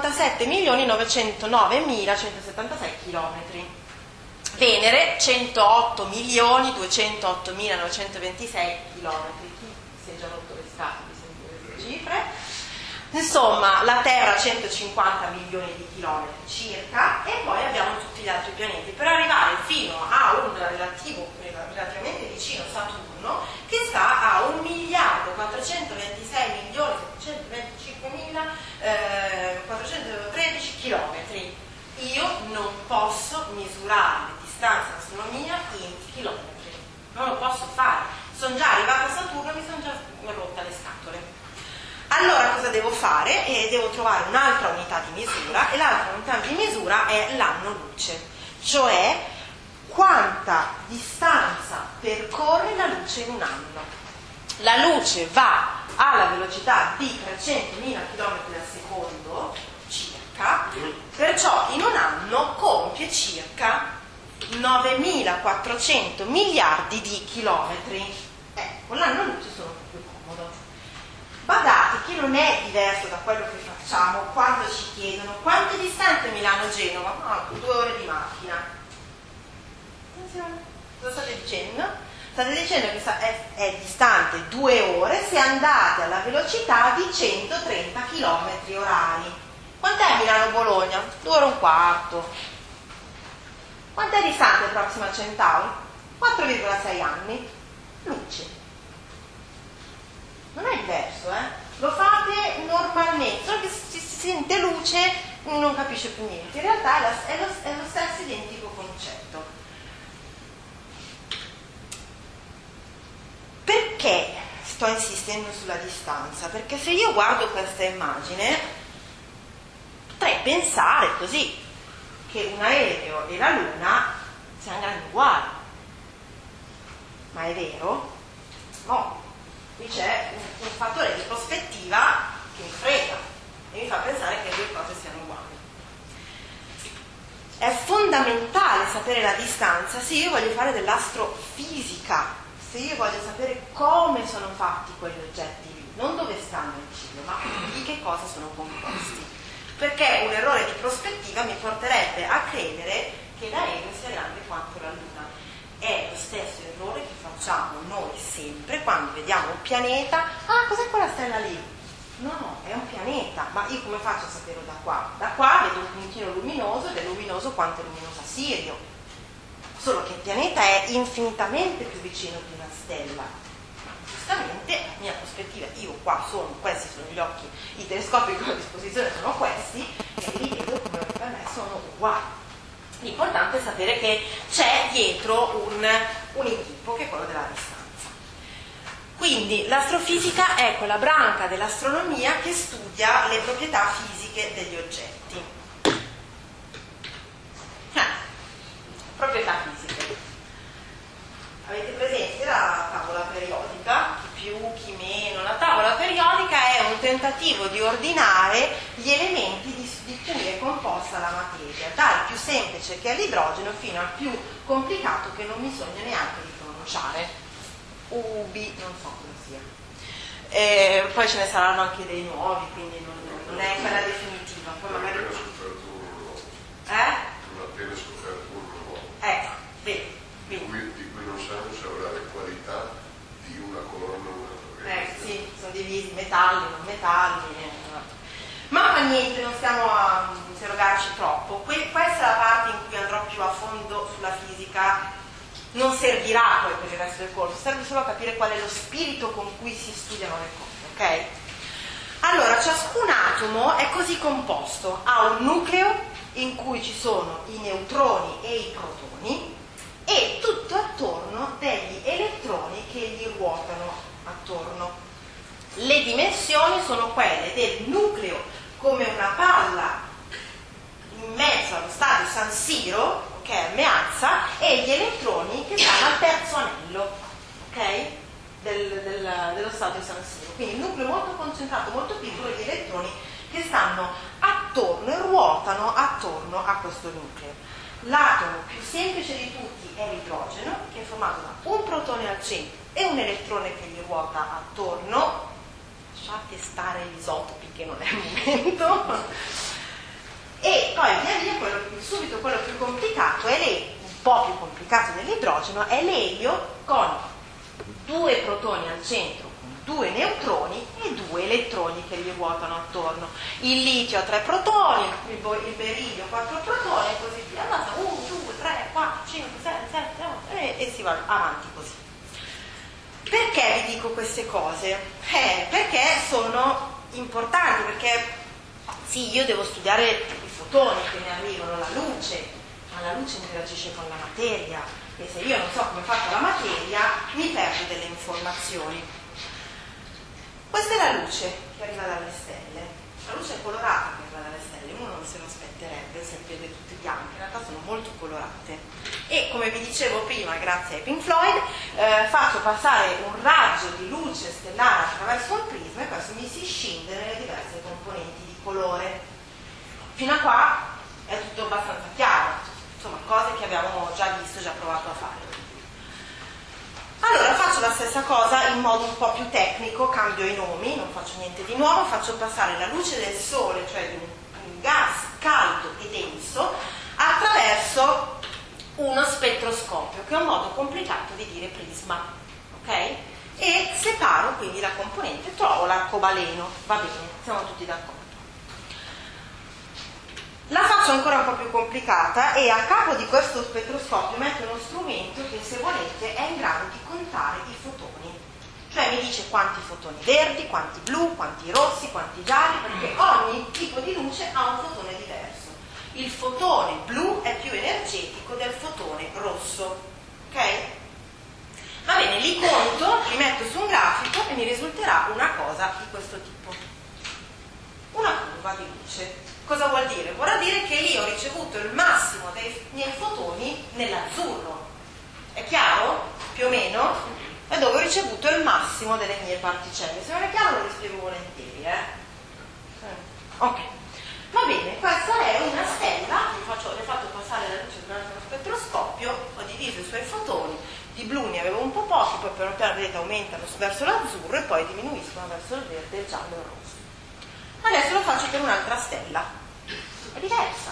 57.909.176 chilometri. Venere 108.208.926 chilometri. Chi si è già rotto le scatole di sentire queste cifre? Insomma, la Terra 150 milioni di chilometri circa, e poi abbiamo tutti gli altri pianeti, per arrivare fino a un relativamente vicino Saturno, che sta a 1.426.725.413 chilometri. Io non posso misurare le distanze in astronomia in chilometri, non lo posso fare. Sono già arrivata a Saturno e mi sono già rotta le scatole. Allora cosa devo fare? Devo trovare un'altra unità di misura, e l'altra unità di misura è l'anno luce, cioè quanta distanza percorre la luce in un anno. La luce va alla velocità di 300.000 km al secondo circa, perciò in un anno compie circa 9.400 miliardi di chilometri. Con l'anno luce sono un po' più comodo. Badate che non è diverso da quello che facciamo quando ci chiedono quanto è distante Milano-Genova? Ah, 2 ore di macchina. Attenzione, cosa state dicendo? State dicendo che è distante 2 ore se andate alla velocità di 130 km orari. Quant'è Milano-Bologna? 2 ore e un quarto. Quant'è distante Proxima Centauri? 4,6 anni. Luce. Non è diverso, lo fate normalmente, solo che si sente luce, non capisce più niente. In realtà è lo stesso identico concetto. Perché sto insistendo sulla distanza? Perché se io guardo questa immagine, potrei pensare così, che un aereo e la Luna siano grandi uguali. Ma è vero? No. Qui c'è un fattore di prospettiva che mi frega e mi fa pensare che le due cose siano uguali. È fondamentale sapere la distanza se io voglio fare dell'astrofisica, se io voglio sapere come sono fatti quegli oggetti lì, non dove stanno in cielo, ma di che cosa sono composti. Perché un errore di prospettiva mi porterebbe a credere che l'aereo sia grande quanto la Luna. È lo stesso errore che facciamo noi sempre quando vediamo un pianeta. Ah, cos'è quella stella lì? No, è un pianeta, ma io come faccio a saperlo da qua? Da qua vedo un puntino luminoso ed è luminoso quanto è luminosa Sirio. Solo che il pianeta è infinitamente più vicino di una stella. Giustamente, la mia prospettiva, io qua questi sono gli occhi, i telescopi che ho a disposizione sono questi, e li vedo come per me sono uguali. L'importante è sapere che c'è dietro un inghippo, che è quello della distanza. Quindi l'astrofisica è quella branca dell'astronomia che studia le proprietà fisiche degli oggetti. Proprietà fisiche. Avete presente la tavola periodica? Chi più, chi meno. La tavola periodica è un tentativo di ordinare gli elementi di cui è composta la materia, dal più semplice che è l'idrogeno fino al più complicato che non mi sogno neanche di pronunciare. Ubi, non so come sia. Poi ce ne saranno anche dei nuovi, quindi non è quella definitiva. Poi magari... Non appena scoperto un nuovo. Vedi. Di cui non sanno se avrà le qualità di una colonna o un'altra. Sì, sono divisi metalli, non metalli. Ma fa niente, non stiamo a interrogarci troppo. Questa è la parte in cui andrò più a fondo sulla fisica non servirà poi per il resto del corso, serve solo a capire qual è lo spirito con cui si studiano le cose, ok? Allora, ciascun atomo è così composto, ha un nucleo in cui ci sono i neutroni e i protoni e tutto attorno degli elettroni che gli ruotano attorno. Le dimensioni sono quelle del nucleo come una palla in mezzo allo stadio San Siro, ok, meazza, e gli elettroni che stanno al terzo anello, ok, dello stadio San Siro. Quindi il nucleo molto concentrato, molto piccolo, e gli elettroni che stanno attorno e ruotano attorno a questo nucleo. L'atomo più semplice di tutti è l'idrogeno, che è formato da un protone al centro e un elettrone che gli ruota attorno. Lasciate stare gli isotopi che non è il momento. E poi via via quello più complicato è l'elio, un po' più complicato dell'idrogeno, è l'elio con 2 protoni al centro, 2 neutroni e 2 elettroni che gli ruotano attorno. Il litio ha 3 protoni, il berilio 4 protoni e così via. Andata 1, 2, 3, 4, 5, 6, 7, 8 e si va avanti così. Perché vi dico queste cose? Perché sono importanti, perché sì, io devo studiare i fotoni che mi arrivano, la luce, ma la luce interagisce con la materia e se io non so come è fatta la materia mi perdo delle informazioni. Questa è la luce che arriva dalle stelle. La luce è colorata che arriva dalle stelle, uno non se lo aspetterebbe se vede tutte bianche, in realtà sono molto colorate. E come vi dicevo prima, grazie ai Pink Floyd, faccio passare un raggio di luce stellare attraverso un prisma e questo mi si scinde nelle diverse componenti di colore. Fino a qua è tutto abbastanza chiaro, insomma cose che abbiamo già visto, già provato a fare. Allora faccio la stessa cosa in modo un po' più tecnico, cambio i nomi, non faccio niente di nuovo, faccio passare la luce del sole, cioè di un gas caldo e denso, attraverso uno spettroscopio, che è un modo complicato di dire prisma, ok? E separo quindi la componente, trovo l'arcobaleno, va bene, siamo tutti d'accordo. La faccio ancora un po' più complicata e a capo di questo spettroscopio metto uno strumento che, se volete, è in grado di contare i fotoni. Cioè mi dice quanti fotoni verdi, quanti blu, quanti rossi, quanti gialli, perché ogni tipo di luce ha un fotone diverso. Il fotone blu è più energetico del fotone rosso. Ok? Va bene, li conto, li metto su un grafico e mi risulterà una cosa di questo tipo. Una curva di luce. Cosa vuol dire? Vuol dire che lì ho ricevuto il massimo dei miei fotoni nell'azzurro. È chiaro? Più o meno? È dove ho ricevuto il massimo delle mie particelle. Se non è chiaro lo spiego volentieri, Ok. Va bene, questa è una stella, le ho fatto passare la luce durante lo spettroscopio, ho diviso i suoi fotoni, di blu ne avevo un po' pochi, poi piano piano vedete aumentano verso l'azzurro e poi diminuiscono verso il verde, il giallo e il rosso. Adesso lo faccio per un'altra stella, è diversa.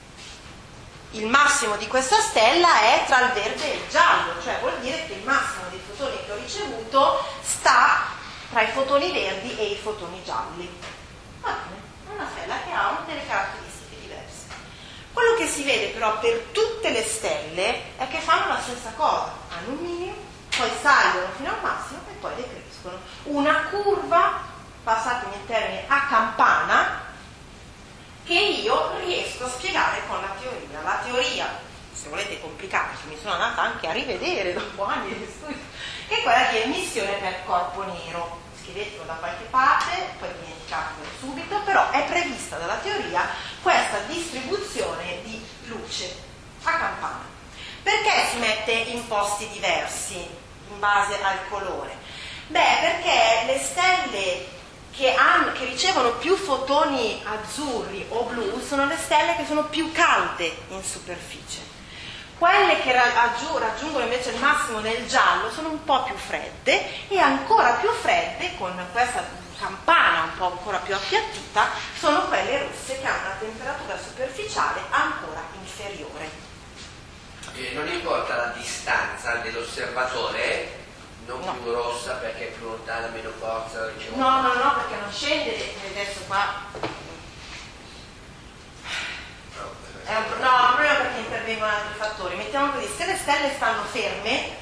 Il massimo di questa stella è tra il verde e il giallo, cioè vuol dire che il massimo dei fotoni che ho ricevuto sta tra i fotoni verdi e i fotoni gialli. Va bene, è una stella che ha delle caratteristiche diverse. Quello che si vede però per tutte le stelle è che fanno la stessa cosa, hanno un minimo, poi salgono fino al massimo e poi decrescono. Una curva, passatemi in termini a campana, che io riesco a spiegare con la teoria. La teoria, se volete complicare, mi sono andata anche a rivedere dopo anni di studio, è quella di emissione per corpo nero. Scrivetelo da qualche parte, poi dimenticatelo subito, però è prevista dalla teoria questa distribuzione di luce a campana. Perché si mette in posti diversi in base al colore? Beh, perché le stelle che ricevono più fotoni azzurri o blu sono le stelle che sono più calde in superficie. Quelle che raggiungono invece il massimo nel giallo sono un po' più fredde, e ancora più fredde, con questa campana un po' ancora più appiattita, sono quelle rosse che hanno una temperatura superficiale ancora inferiore. Non importa la distanza dell'osservatore, non no. Più rossa perché è più lontana, meno forza, ricevuta. No, perché non scende adesso qua. È un problema perché interviene intervengono altri fattori. Mettiamo così, se le stelle stanno ferme,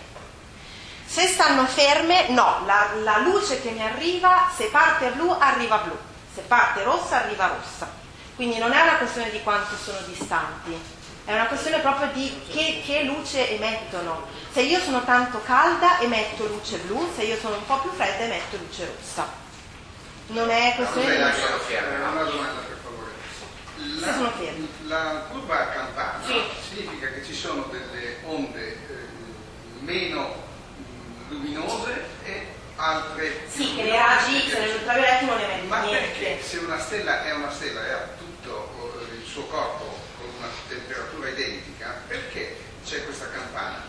no, la luce che mi arriva, se parte blu arriva blu, se parte rossa arriva rossa. Quindi non è una questione di quanto sono distanti, è una questione proprio di che luce emettono. Se io sono tanto calda emetto luce blu, se io sono un po' più fredda emetto luce rossa. Non è questione di... Una domanda per favore. Se sono fermi. La curva campana Sì. significa che ci sono delle onde meno luminose e altre Sì, che le raggi X e le ultravioletti non emettono ma niente. perché se una stella è una stella e ha tutto il suo corpo con una temperatura identica, perché c'è questa campana?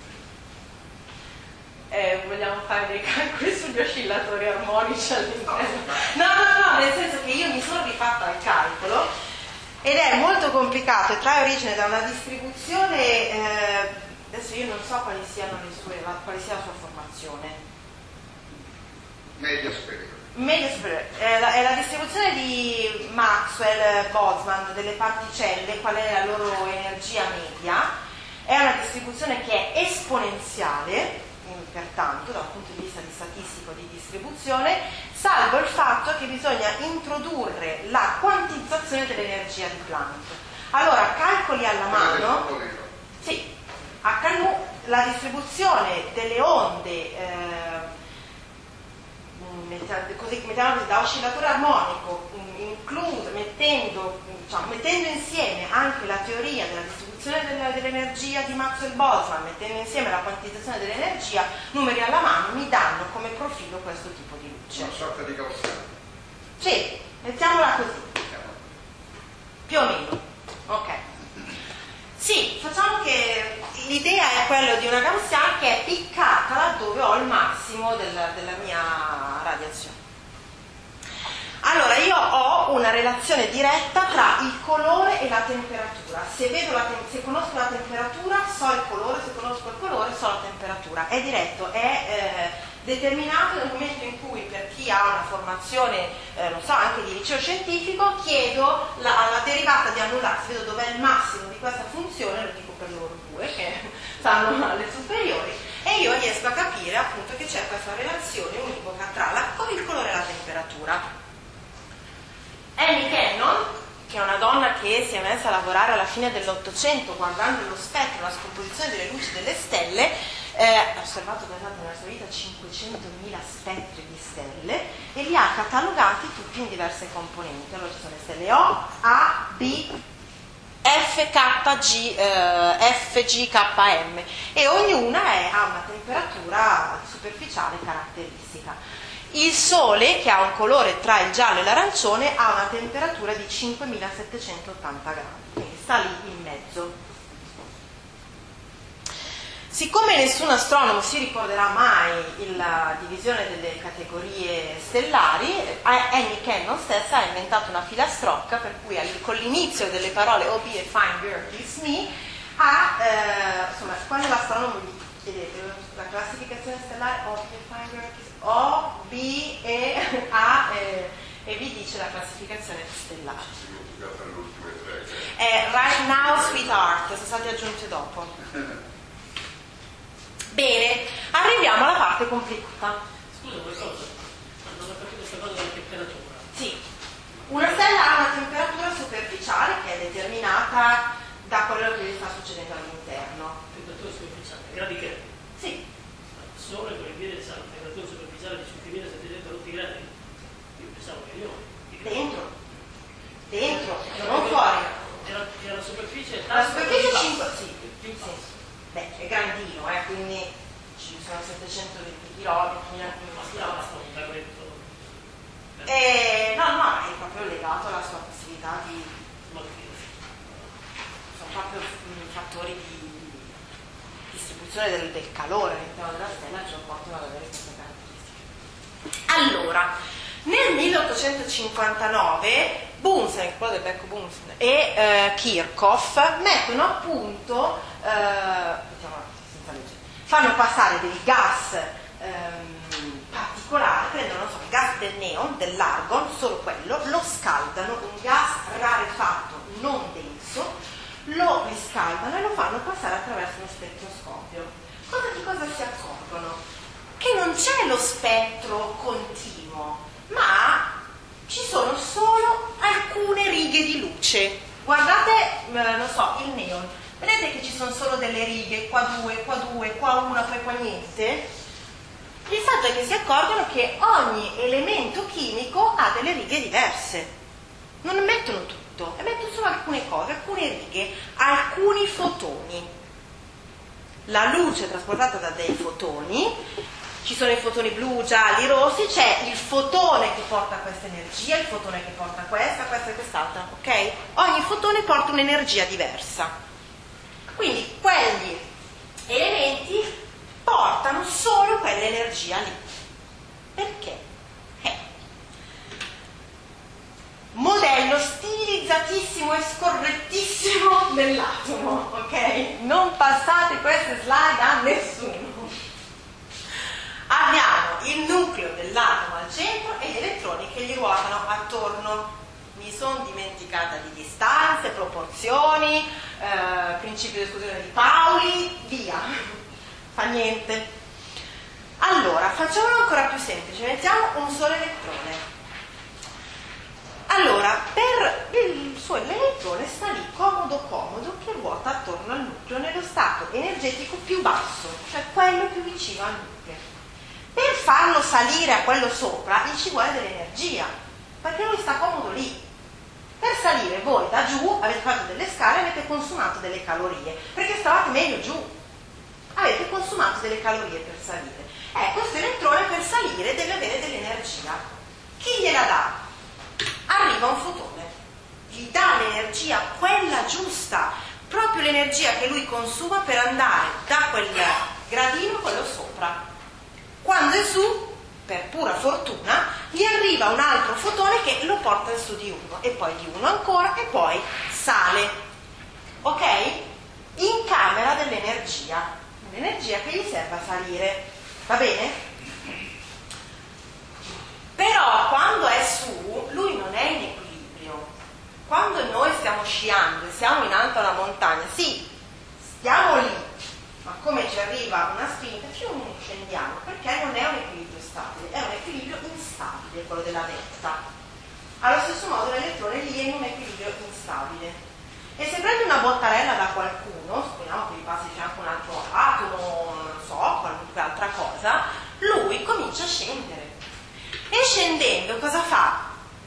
Vogliamo fare dei calcoli sugli oscillatori armonici all'interno? No, nel senso che io mi sono rifatta il calcolo ed è molto complicato e trae origine da una distribuzione, adesso io non so quali sia la sua formazione. Media superiore. Media superiore. È la distribuzione di Maxwell-Boltzmann delle particelle, qual è la loro energia media. È una distribuzione che è esponenziale, pertanto dal punto di vista di statistico di distribuzione, salvo il fatto che bisogna introdurre la quantizzazione dell'energia di Planck. Allora, calcoli alla mano. Sì, HNU, la distribuzione delle onde mettiamo da oscillatore armonico, mettendo insieme anche la teoria della distribuzione dell'energia di Maxwell-Boltzmann, mettendo insieme la quantizzazione dell'energia, numeri alla mano, mi danno come profilo questo tipo di luce. Una sorta di gaussiano. Sì, mettiamola così, più o meno. Ok. Sì, facciamo che l'idea è quella di una gaussiana che è piccata laddove ho il massimo della mia radiazione. Allora, io ho una relazione diretta tra il colore e la temperatura. Se conosco la temperatura, so il colore, se conosco il colore, so la temperatura. È diretto, è determinato nel momento in cui, per chi ha una formazione, non so, anche di liceo scientifico, chiedo la derivata di annullarsi, vedo dov'è il massimo di questa funzione, lo dico per loro due che stanno alle superiori, e io riesco a capire appunto che c'è questa relazione univoca tra il colore e la temperatura. Annie Cannon, che è una donna che si è messa a lavorare alla fine dell'Ottocento guardando lo spettro, la scomposizione delle luci delle stelle, ha osservato nella sua vita 500.000 spettri di stelle e li ha catalogati tutti in diverse componenti. Allora ci sono le stelle O, A, B, F, K, G, F, G, K, M e ognuna ha una temperatura superficiale caratteristica. Il Sole, che ha un colore tra il giallo e l'arancione, ha una temperatura di 5.780 gradi, quindi sta lì in mezzo. Siccome nessun astronomo si ricorderà mai la divisione delle categorie stellari, Annie Cannon stessa ha inventato una filastrocca per cui con l'inizio delle parole OB e Feinberg SME insomma, quando l'astronomo gli chiedete la classificazione stellare OB e Feinberg O, B, E, A e vi dice la classificazione stellare. Right now, sweetheart, sono state aggiunte dopo. Bene, arriviamo alla parte complicata. Scusa, una cosa, non ho capito questa cosa della temperatura. Sì, una stella ha una temperatura superficiale che è determinata da quello che gli sta succedendo all'interno. Temperatura superficiale, gradi che? Sì. Il Sole vuol dire che ha una temperatura superficiale di 5.720 gradi. Io pensavo che io. Dentro, non fuori. Era la superficie? La superficie è 5, sì. Beh, è grandino, quindi ci sono 720 km, 1000 km. No, è proprio legato alla sua possibilità di... sono proprio fattori di distribuzione del calore all'interno della stella che lo portano ad avere queste caratteristiche. Allora, nel 1859 Bunsen, quello del becco Bunsen, e Kirchhoff mettono a punto, fanno passare del gas particolare, prendono il gas del neon, dell'argon, solo quello, lo scaldano, un gas rarefatto, non denso, lo riscaldano e lo fanno passare attraverso uno spettroscopio. Di cosa si accorgono? Che non c'è lo spettro continuo, ma ci sono solo alcune righe di luce. Guardate, non so, il neon. Vedete che ci sono solo delle righe, qua due, qua una, poi qua niente? Il fatto è che si accorgono che ogni elemento chimico ha delle righe diverse. Non emettono tutto, emettono solo alcune cose, alcune righe, alcuni fotoni. La luce è trasportata da dei fotoni, ci sono i fotoni blu, gialli, rossi, c'è il fotone che porta questa energia, il fotone che porta questa e quest'altra, ok? Ogni fotone porta un'energia diversa. Quindi quegli elementi portano solo quell'energia lì. Perché? Modello stilizzatissimo e scorrettissimo dell'atomo, ok? Non passate queste slide a nessuno. Abbiamo il nucleo dell'atomo al centro e gli elettroni che gli ruotano attorno. Mi sono dimenticata di distanze, proporzioni, principio di esclusione di Pauli, via. Fa niente. Allora, facciamolo ancora più semplice, mettiamo un solo elettrone. Allora, l'elettrone sta lì comodo che ruota attorno al nucleo nello stato energetico più basso, cioè quello più vicino al nucleo. Per farlo salire a quello sopra gli ci vuole dell'energia, perché lui sta comodo lì. Per salire voi da giù avete fatto delle scale e avete consumato delle calorie, perché stavate meglio giù. Avete consumato delle calorie per salire. Questo elettrone per salire deve avere dell'energia. Chi gliela dà? Arriva un fotone, gli dà l'energia, quella giusta, proprio l'energia che lui consuma per andare da quel gradino quello sopra. Quando è su, per pura fortuna, gli arriva un altro fotone che lo porta in su di uno, e poi di uno ancora, e poi sale. Ok? Incamera dell'energia, l'energia che gli serve a salire. Va bene? Però quando è su, lui non è in equilibrio. Quando noi stiamo sciando e siamo in alto alla montagna, sì, stiamo lì, ma come ci arriva una spinta, scendiamo, perché non è un equilibrio stabile, è un equilibrio instabile quello della vetta. Allo stesso modo l'elettrone lì è in un equilibrio instabile. E se prendi una bottarella da qualcuno, supponiamo che gli passi di fianco un altro atomo, non so, qualunque altra cosa, lui comincia a scendere. E scendendo cosa fa?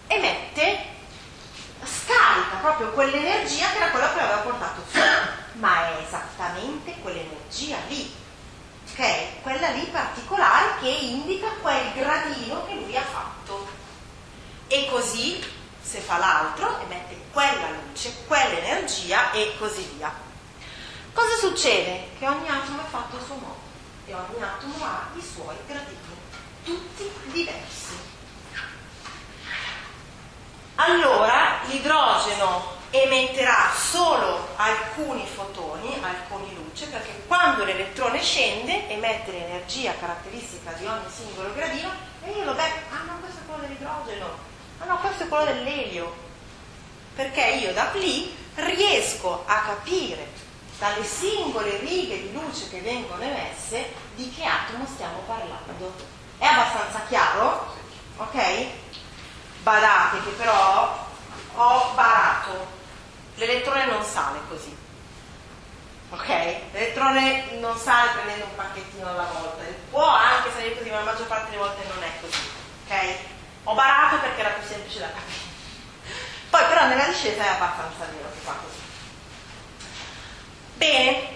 Scarica proprio quell'energia che era quella che aveva portato su, ma è esattamente quell'energia lì, ok? Quella lì particolare che indica quel gradino che lui ha fatto. E così, se fa l'altro, emette quella luce, quell'energia e così via. Cosa succede? Che ogni atomo è fatto a suo modo e ogni atomo ha i suoi gradini, tutti diversi. Allora l'idrogeno emetterà solo alcuni fotoni, alcuni luce, perché quando l'elettrone scende emette l'energia caratteristica di ogni singolo gradino e io lo becco, ah no, questo è quello dell'idrogeno, ah no, questo è quello dell'elio, perché io da lì riesco a capire dalle singole righe di luce che vengono emesse di che atomo stiamo parlando. È abbastanza chiaro? Ok? Badate che però ho barato, l'elettrone non sale così, ok? L'elettrone non sale prendendo un pacchettino alla volta, può anche salire così, ma la maggior parte delle volte non è così, ok? Ho barato perché era più semplice da capire. Poi però nella discesa è abbastanza vero che fa così. Bene,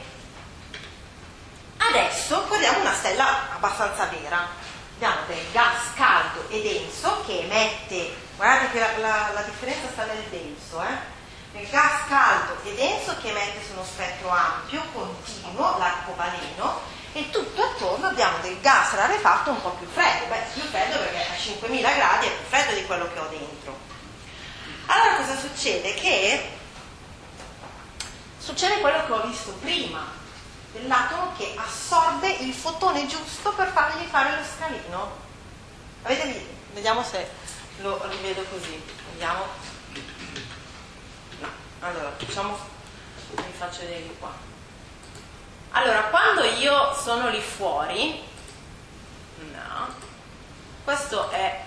adesso guardiamo una stella abbastanza vera. Abbiamo del gas caldo e denso che emette, guardate che la differenza sta nel denso, nel gas caldo e denso che emette su uno spettro ampio, continuo, l'arcobaleno, e tutto attorno abbiamo del gas rarefatto un po' più freddo, più freddo perché a 5000 gradi è più freddo di quello che ho dentro. Allora cosa succede? Che succede quello che ho visto prima, dell'atomo che assorbe il fotone giusto per fargli fare lo scalino. Avete visto? Vediamo se lo rivedo così. Vediamo. No. Allora, facciamo faccio vedere di qua. Allora, quando io sono lì fuori, no, questo è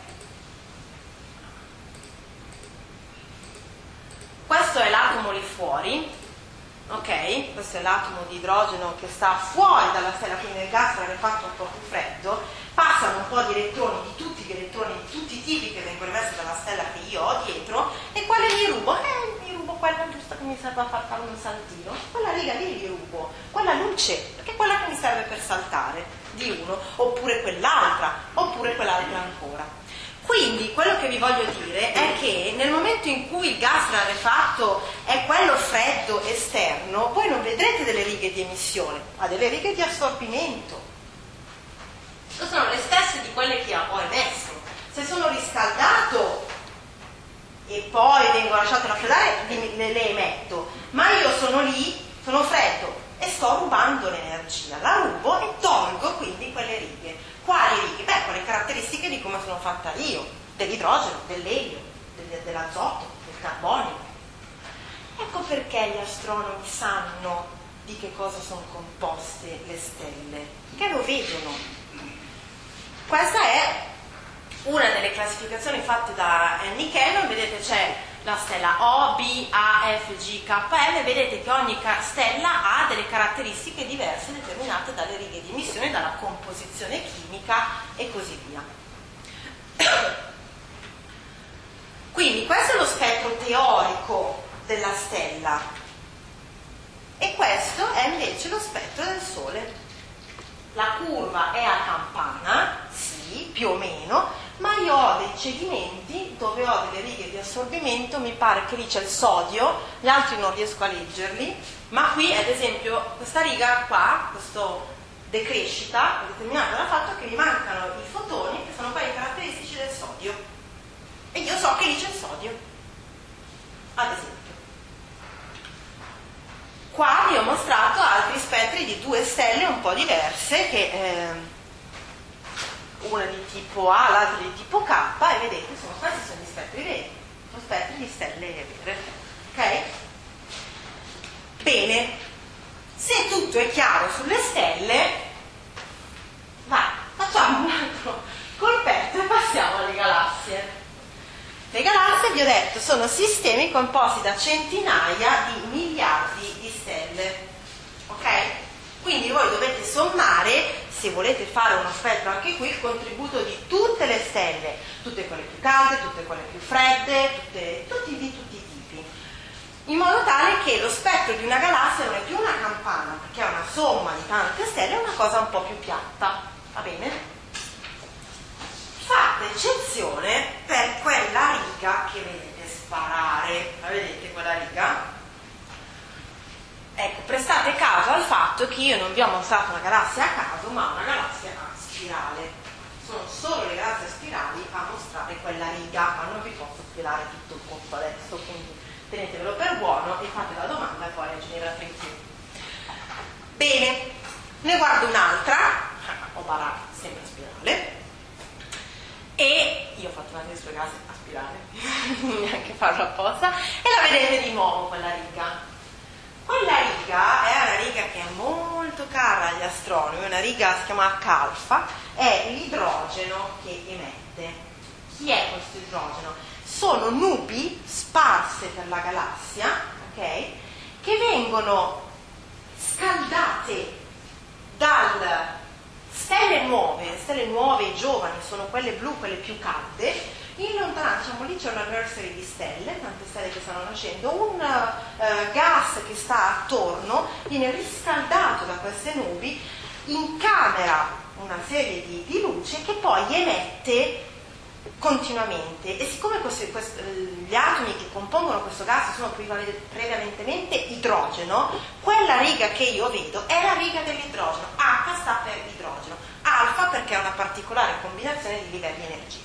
l'atomo lì fuori, ok? Questo è l'atomo di idrogeno che sta fuori dalla stella, quindi nel gas rarefatto un po' più freddo, passano un po' di elettroni, di tutti gli elettroni di tutti i tipi che vengono emessi dalla stella che io ho dietro, e quale gli rubo? Mi rubo quella giusta che mi serve a far fare un saltino, quella riga lì gli rubo, quella luce, perché è quella che mi serve per saltare di uno, oppure quell'altra ancora. Quindi quello che vi voglio dire è che nel momento in cui il gas rarefatto è quello freddo esterno, voi non vedrete delle righe di emissione, ma delle righe di assorbimento. Sono le stesse di quelle che ho emesso. Se sono riscaldato e poi vengo lasciato raffreddare, le emetto, ma io sono lì, sono freddo e sto rubando l'energia, la rubo e tolgo quindi quelle righe. Quali righe? Beh, con le caratteristiche di come sono fatta io, dell'idrogeno, dell'elio, dell'azoto, del carbonio. Ecco perché gli astronomi sanno di che cosa sono composte le stelle, che lo vedono. Questa è una delle classificazioni fatte da Andy Cannon. Vedete, c'è la stella O, B, A, F, G, K, L. Vedete che ogni stella ha delle caratteristiche diverse determinate dalle righe di emissione, dalla composizione chimica e così via. Quindi questo è lo spettro teorico della stella e questo è invece lo spettro del Sole. La curva è a campana, sì, più o meno, ma io ho dei cedimenti dove ho delle righe di assorbimento, mi pare che lì c'è il sodio, gli altri non riesco a leggerli, ma qui ad esempio questa riga qua, questo decrescita, è determinata dal fatto che mi mancano i fotoni, che sono quelli caratteristici del sodio, e io so che lì c'è il sodio, ad esempio. Qua vi ho mostrato altri spettri di due stelle un po' diverse, che una di tipo A, l'altra di tipo K, e vedete, questi sono gli spettri veri, sono spettri di stelle vere. Ok? Bene, se tutto è chiaro sulle stelle, vai, facciamo un altro colpetto e passiamo alle galassie. Le galassie, vi ho detto, sono sistemi composti da centinaia di miliardi di stelle, ok? Quindi voi dovete sommare, se volete fare uno spettro anche qui, il contributo di tutte le stelle, tutte quelle più calde, tutte quelle più fredde, tutti i tipi, in modo tale che lo spettro di una galassia non è più una campana, perché è una somma di tante stelle, è una cosa un po' più piatta, va bene? Fate eccezione per quella riga che vedete sparare, la vedete quella riga? Ecco, prestate caso al fatto che io non vi ho mostrato una galassia a caso, ma una galassia a spirale. Sono solo le galassie a spirali a mostrare quella riga, ma non vi posso spiegare tutto il conto adesso, quindi tenetevelo per buono e fate la domanda e poi la generatrice. Bene, ne guardo un'altra, ho barato sempre a spirale, e io ho fatto una delle sue galassie a spirale, neanche farlo apposta, e la vedete di nuovo quella riga. Quella riga è una riga che è molto cara agli astronomi, una riga si chiama H-alfa, è l'idrogeno che emette. Chi è questo idrogeno? Sono nubi sparse per la galassia, ok? Che vengono scaldate dal stelle nuove, giovani, sono quelle blu, quelle più calde. In lontananza, diciamo, lì c'è una nursery di stelle, tante stelle che stanno nascendo, un gas che sta attorno, viene riscaldato da queste nubi, incamera una serie di luce che poi emette continuamente, e siccome gli atomi che compongono questo gas sono prevalentemente idrogeno, quella riga che io vedo è la riga dell'idrogeno. H sta per idrogeno, alfa perché è una particolare combinazione di livelli energetici.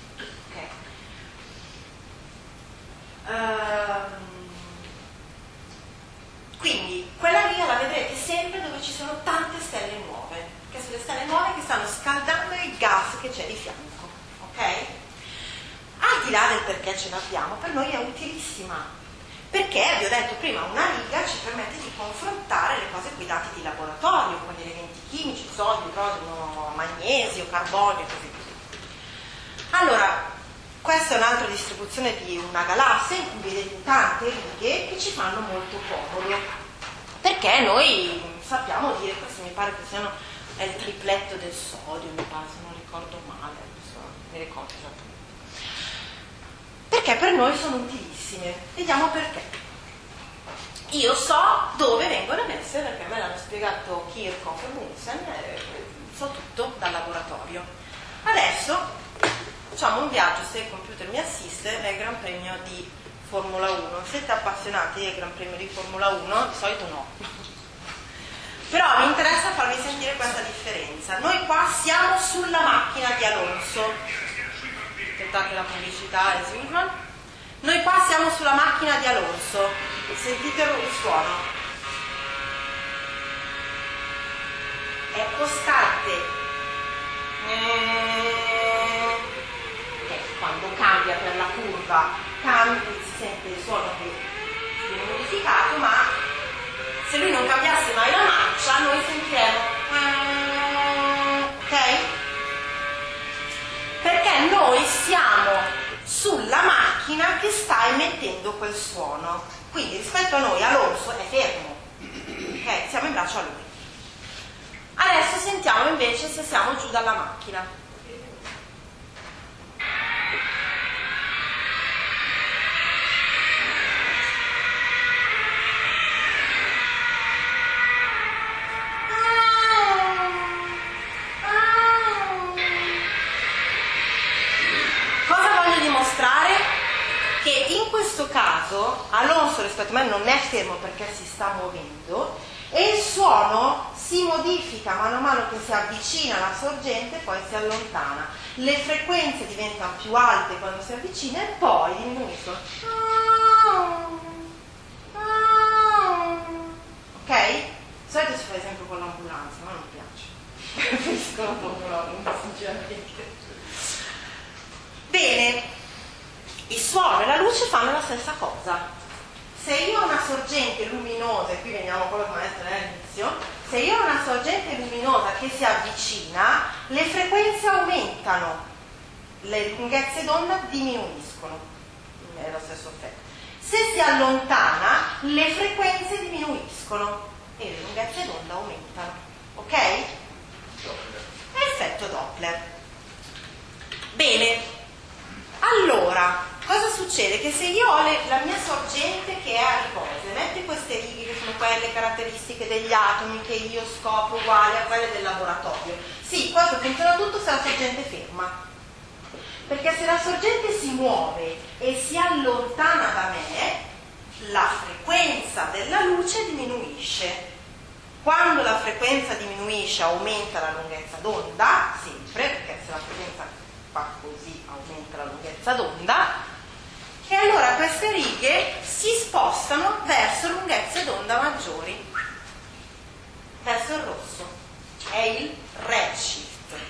Quindi quella riga la vedrete sempre dove ci sono tante stelle nuove, che sono le stelle nuove che stanno scaldando il gas che c'è di fianco, ok? Al di là del perché ce l'abbiamo, per noi è utilissima, Perché, vi ho detto prima, una riga ci permette di confrontare le cose con i dati di laboratorio, con gli elementi chimici, sodio, idrogeno, magnesio, carbonio e così via. Allora, questa è un'altra distribuzione di una galassia in cui vedete tante righe che ci fanno molto comodo, perché noi sappiamo dire, questo mi pare che siano è il tripletto del sodio, mi pare, se non ricordo male, adesso mi ricordo esattamente. Perché per noi sono utilissime. Vediamo perché. Io so dove vengono emesse perché me l'hanno spiegato Kirchhoff e Bunsen, so tutto dal laboratorio. Adesso facciamo un viaggio, se il computer mi assiste, nel Gran Premio di Formula 1. Siete appassionati del Gran Premio di Formula 1? Di solito no. Però mi interessa farvi sentire questa differenza. Noi qua siamo sulla macchina di Alonso. Aspettate la pubblicità as usual. Noi qua siamo sulla macchina di Alonso. Sentite il suono. È costante. Quando cambia per la curva, si sente il suono che viene modificato, ma se lui non cambiasse mai la marcia, noi sentiremo. Ok? Perché noi siamo sulla macchina che sta emettendo quel suono. Quindi rispetto a noi Alonso è fermo. Ok? Siamo in braccio a lui. Adesso sentiamo invece se siamo giù dalla macchina. Che in questo caso Alonso rispetto a me non è fermo perché si sta muovendo e il suono si modifica mano a mano che si avvicina alla sorgente e poi si allontana. Le frequenze diventano più alte quando si avvicina e poi diminuiscono. Ok? Di solito si fa esempio con l'ambulanza, ma non mi piace. Preferisco la Formula 1, sinceramente. Bene. Il suono e la luce fanno la stessa cosa. Se io ho una sorgente luminosa, e qui veniamo a quello che mi ha detto all'inizio, se io ho una sorgente luminosa che si avvicina, le frequenze aumentano, le lunghezze d'onda diminuiscono. È lo stesso effetto. Se si allontana, le frequenze diminuiscono e le lunghezze d'onda aumentano. Ok? È effetto Doppler. Bene. Allora, cosa succede? Che se io ho la mia sorgente che è a riposo, metti queste righe che sono quelle caratteristiche degli atomi che io scopro uguali a quelle del laboratorio. Sì, questo funziona tutto se la sorgente è ferma. Perché se la sorgente si muove e si allontana da me, la frequenza della luce diminuisce. Quando la frequenza diminuisce aumenta la lunghezza d'onda, sempre, perché se la frequenza fa così aumenta la lunghezza d'onda, e allora queste righe si spostano verso lunghezze d'onda maggiori, verso il rosso. È il redshift.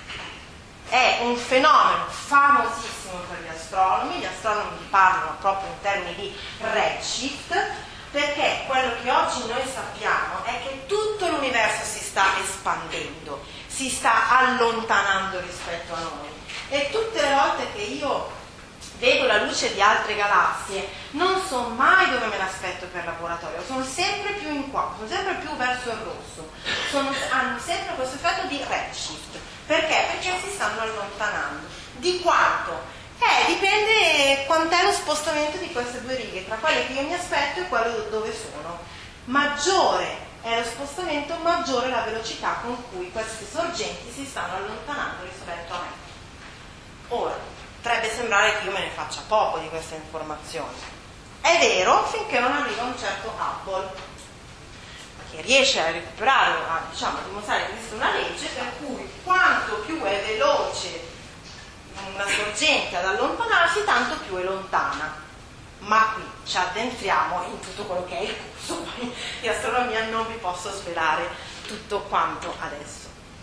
È un fenomeno famosissimo per gli astronomi parlano proprio in termini di redshift, perché quello che oggi noi sappiamo è che tutto l'universo si sta espandendo, si sta allontanando rispetto a noi. E tutte le volte che io vedo la luce di altre galassie non so mai dove me l'aspetto per laboratorio, sono sempre più in qua, sono sempre più verso il rosso, hanno sempre questo effetto di redshift. Perché? Perché si stanno allontanando. Di quanto? Dipende quant'è lo spostamento di queste due righe, tra quelle che io mi aspetto e quello dove sono. Maggiore è lo spostamento, maggiore è la velocità con cui queste sorgenti si stanno allontanando rispetto a me. Ora, potrebbe sembrare che io me ne faccia poco di queste informazioni. È vero, finché non arriva un certo Hubble, che riesce a recuperare, a dimostrare che esiste una legge per cui quanto più è veloce una sorgente ad allontanarsi, tanto più è lontana. Ma qui ci addentriamo in tutto quello che è il corso di astronomia, non vi posso svelare tutto quanto adesso.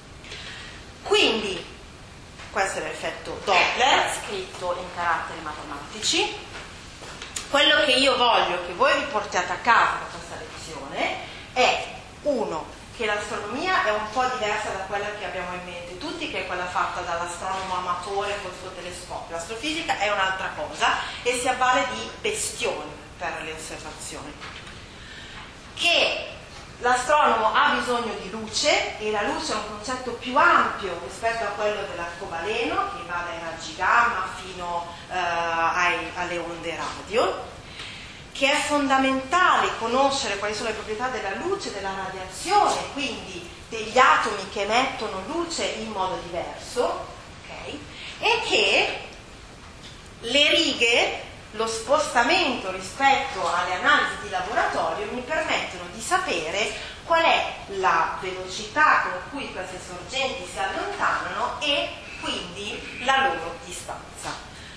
Quindi, questo è l'effetto Doppler, scritto in caratteri matematici. Quello che io voglio che voi riportiate a casa da questa lezione è, uno, che l'astronomia è un po' diversa da quella che abbiamo in mente tutti, che è quella fatta dall'astronomo amatore col suo telescopio. L'astrofisica è un'altra cosa e si avvale di bestioni per le osservazioni. Che l'astronomo ha bisogno di luce, e la luce è un concetto più ampio rispetto a quello dell'arcobaleno, che va dai raggi gamma fino alle onde radio, che è fondamentale conoscere quali sono le proprietà della luce, della radiazione, quindi degli atomi che emettono luce in modo diverso, okay? E che le righe, lo spostamento rispetto alle analisi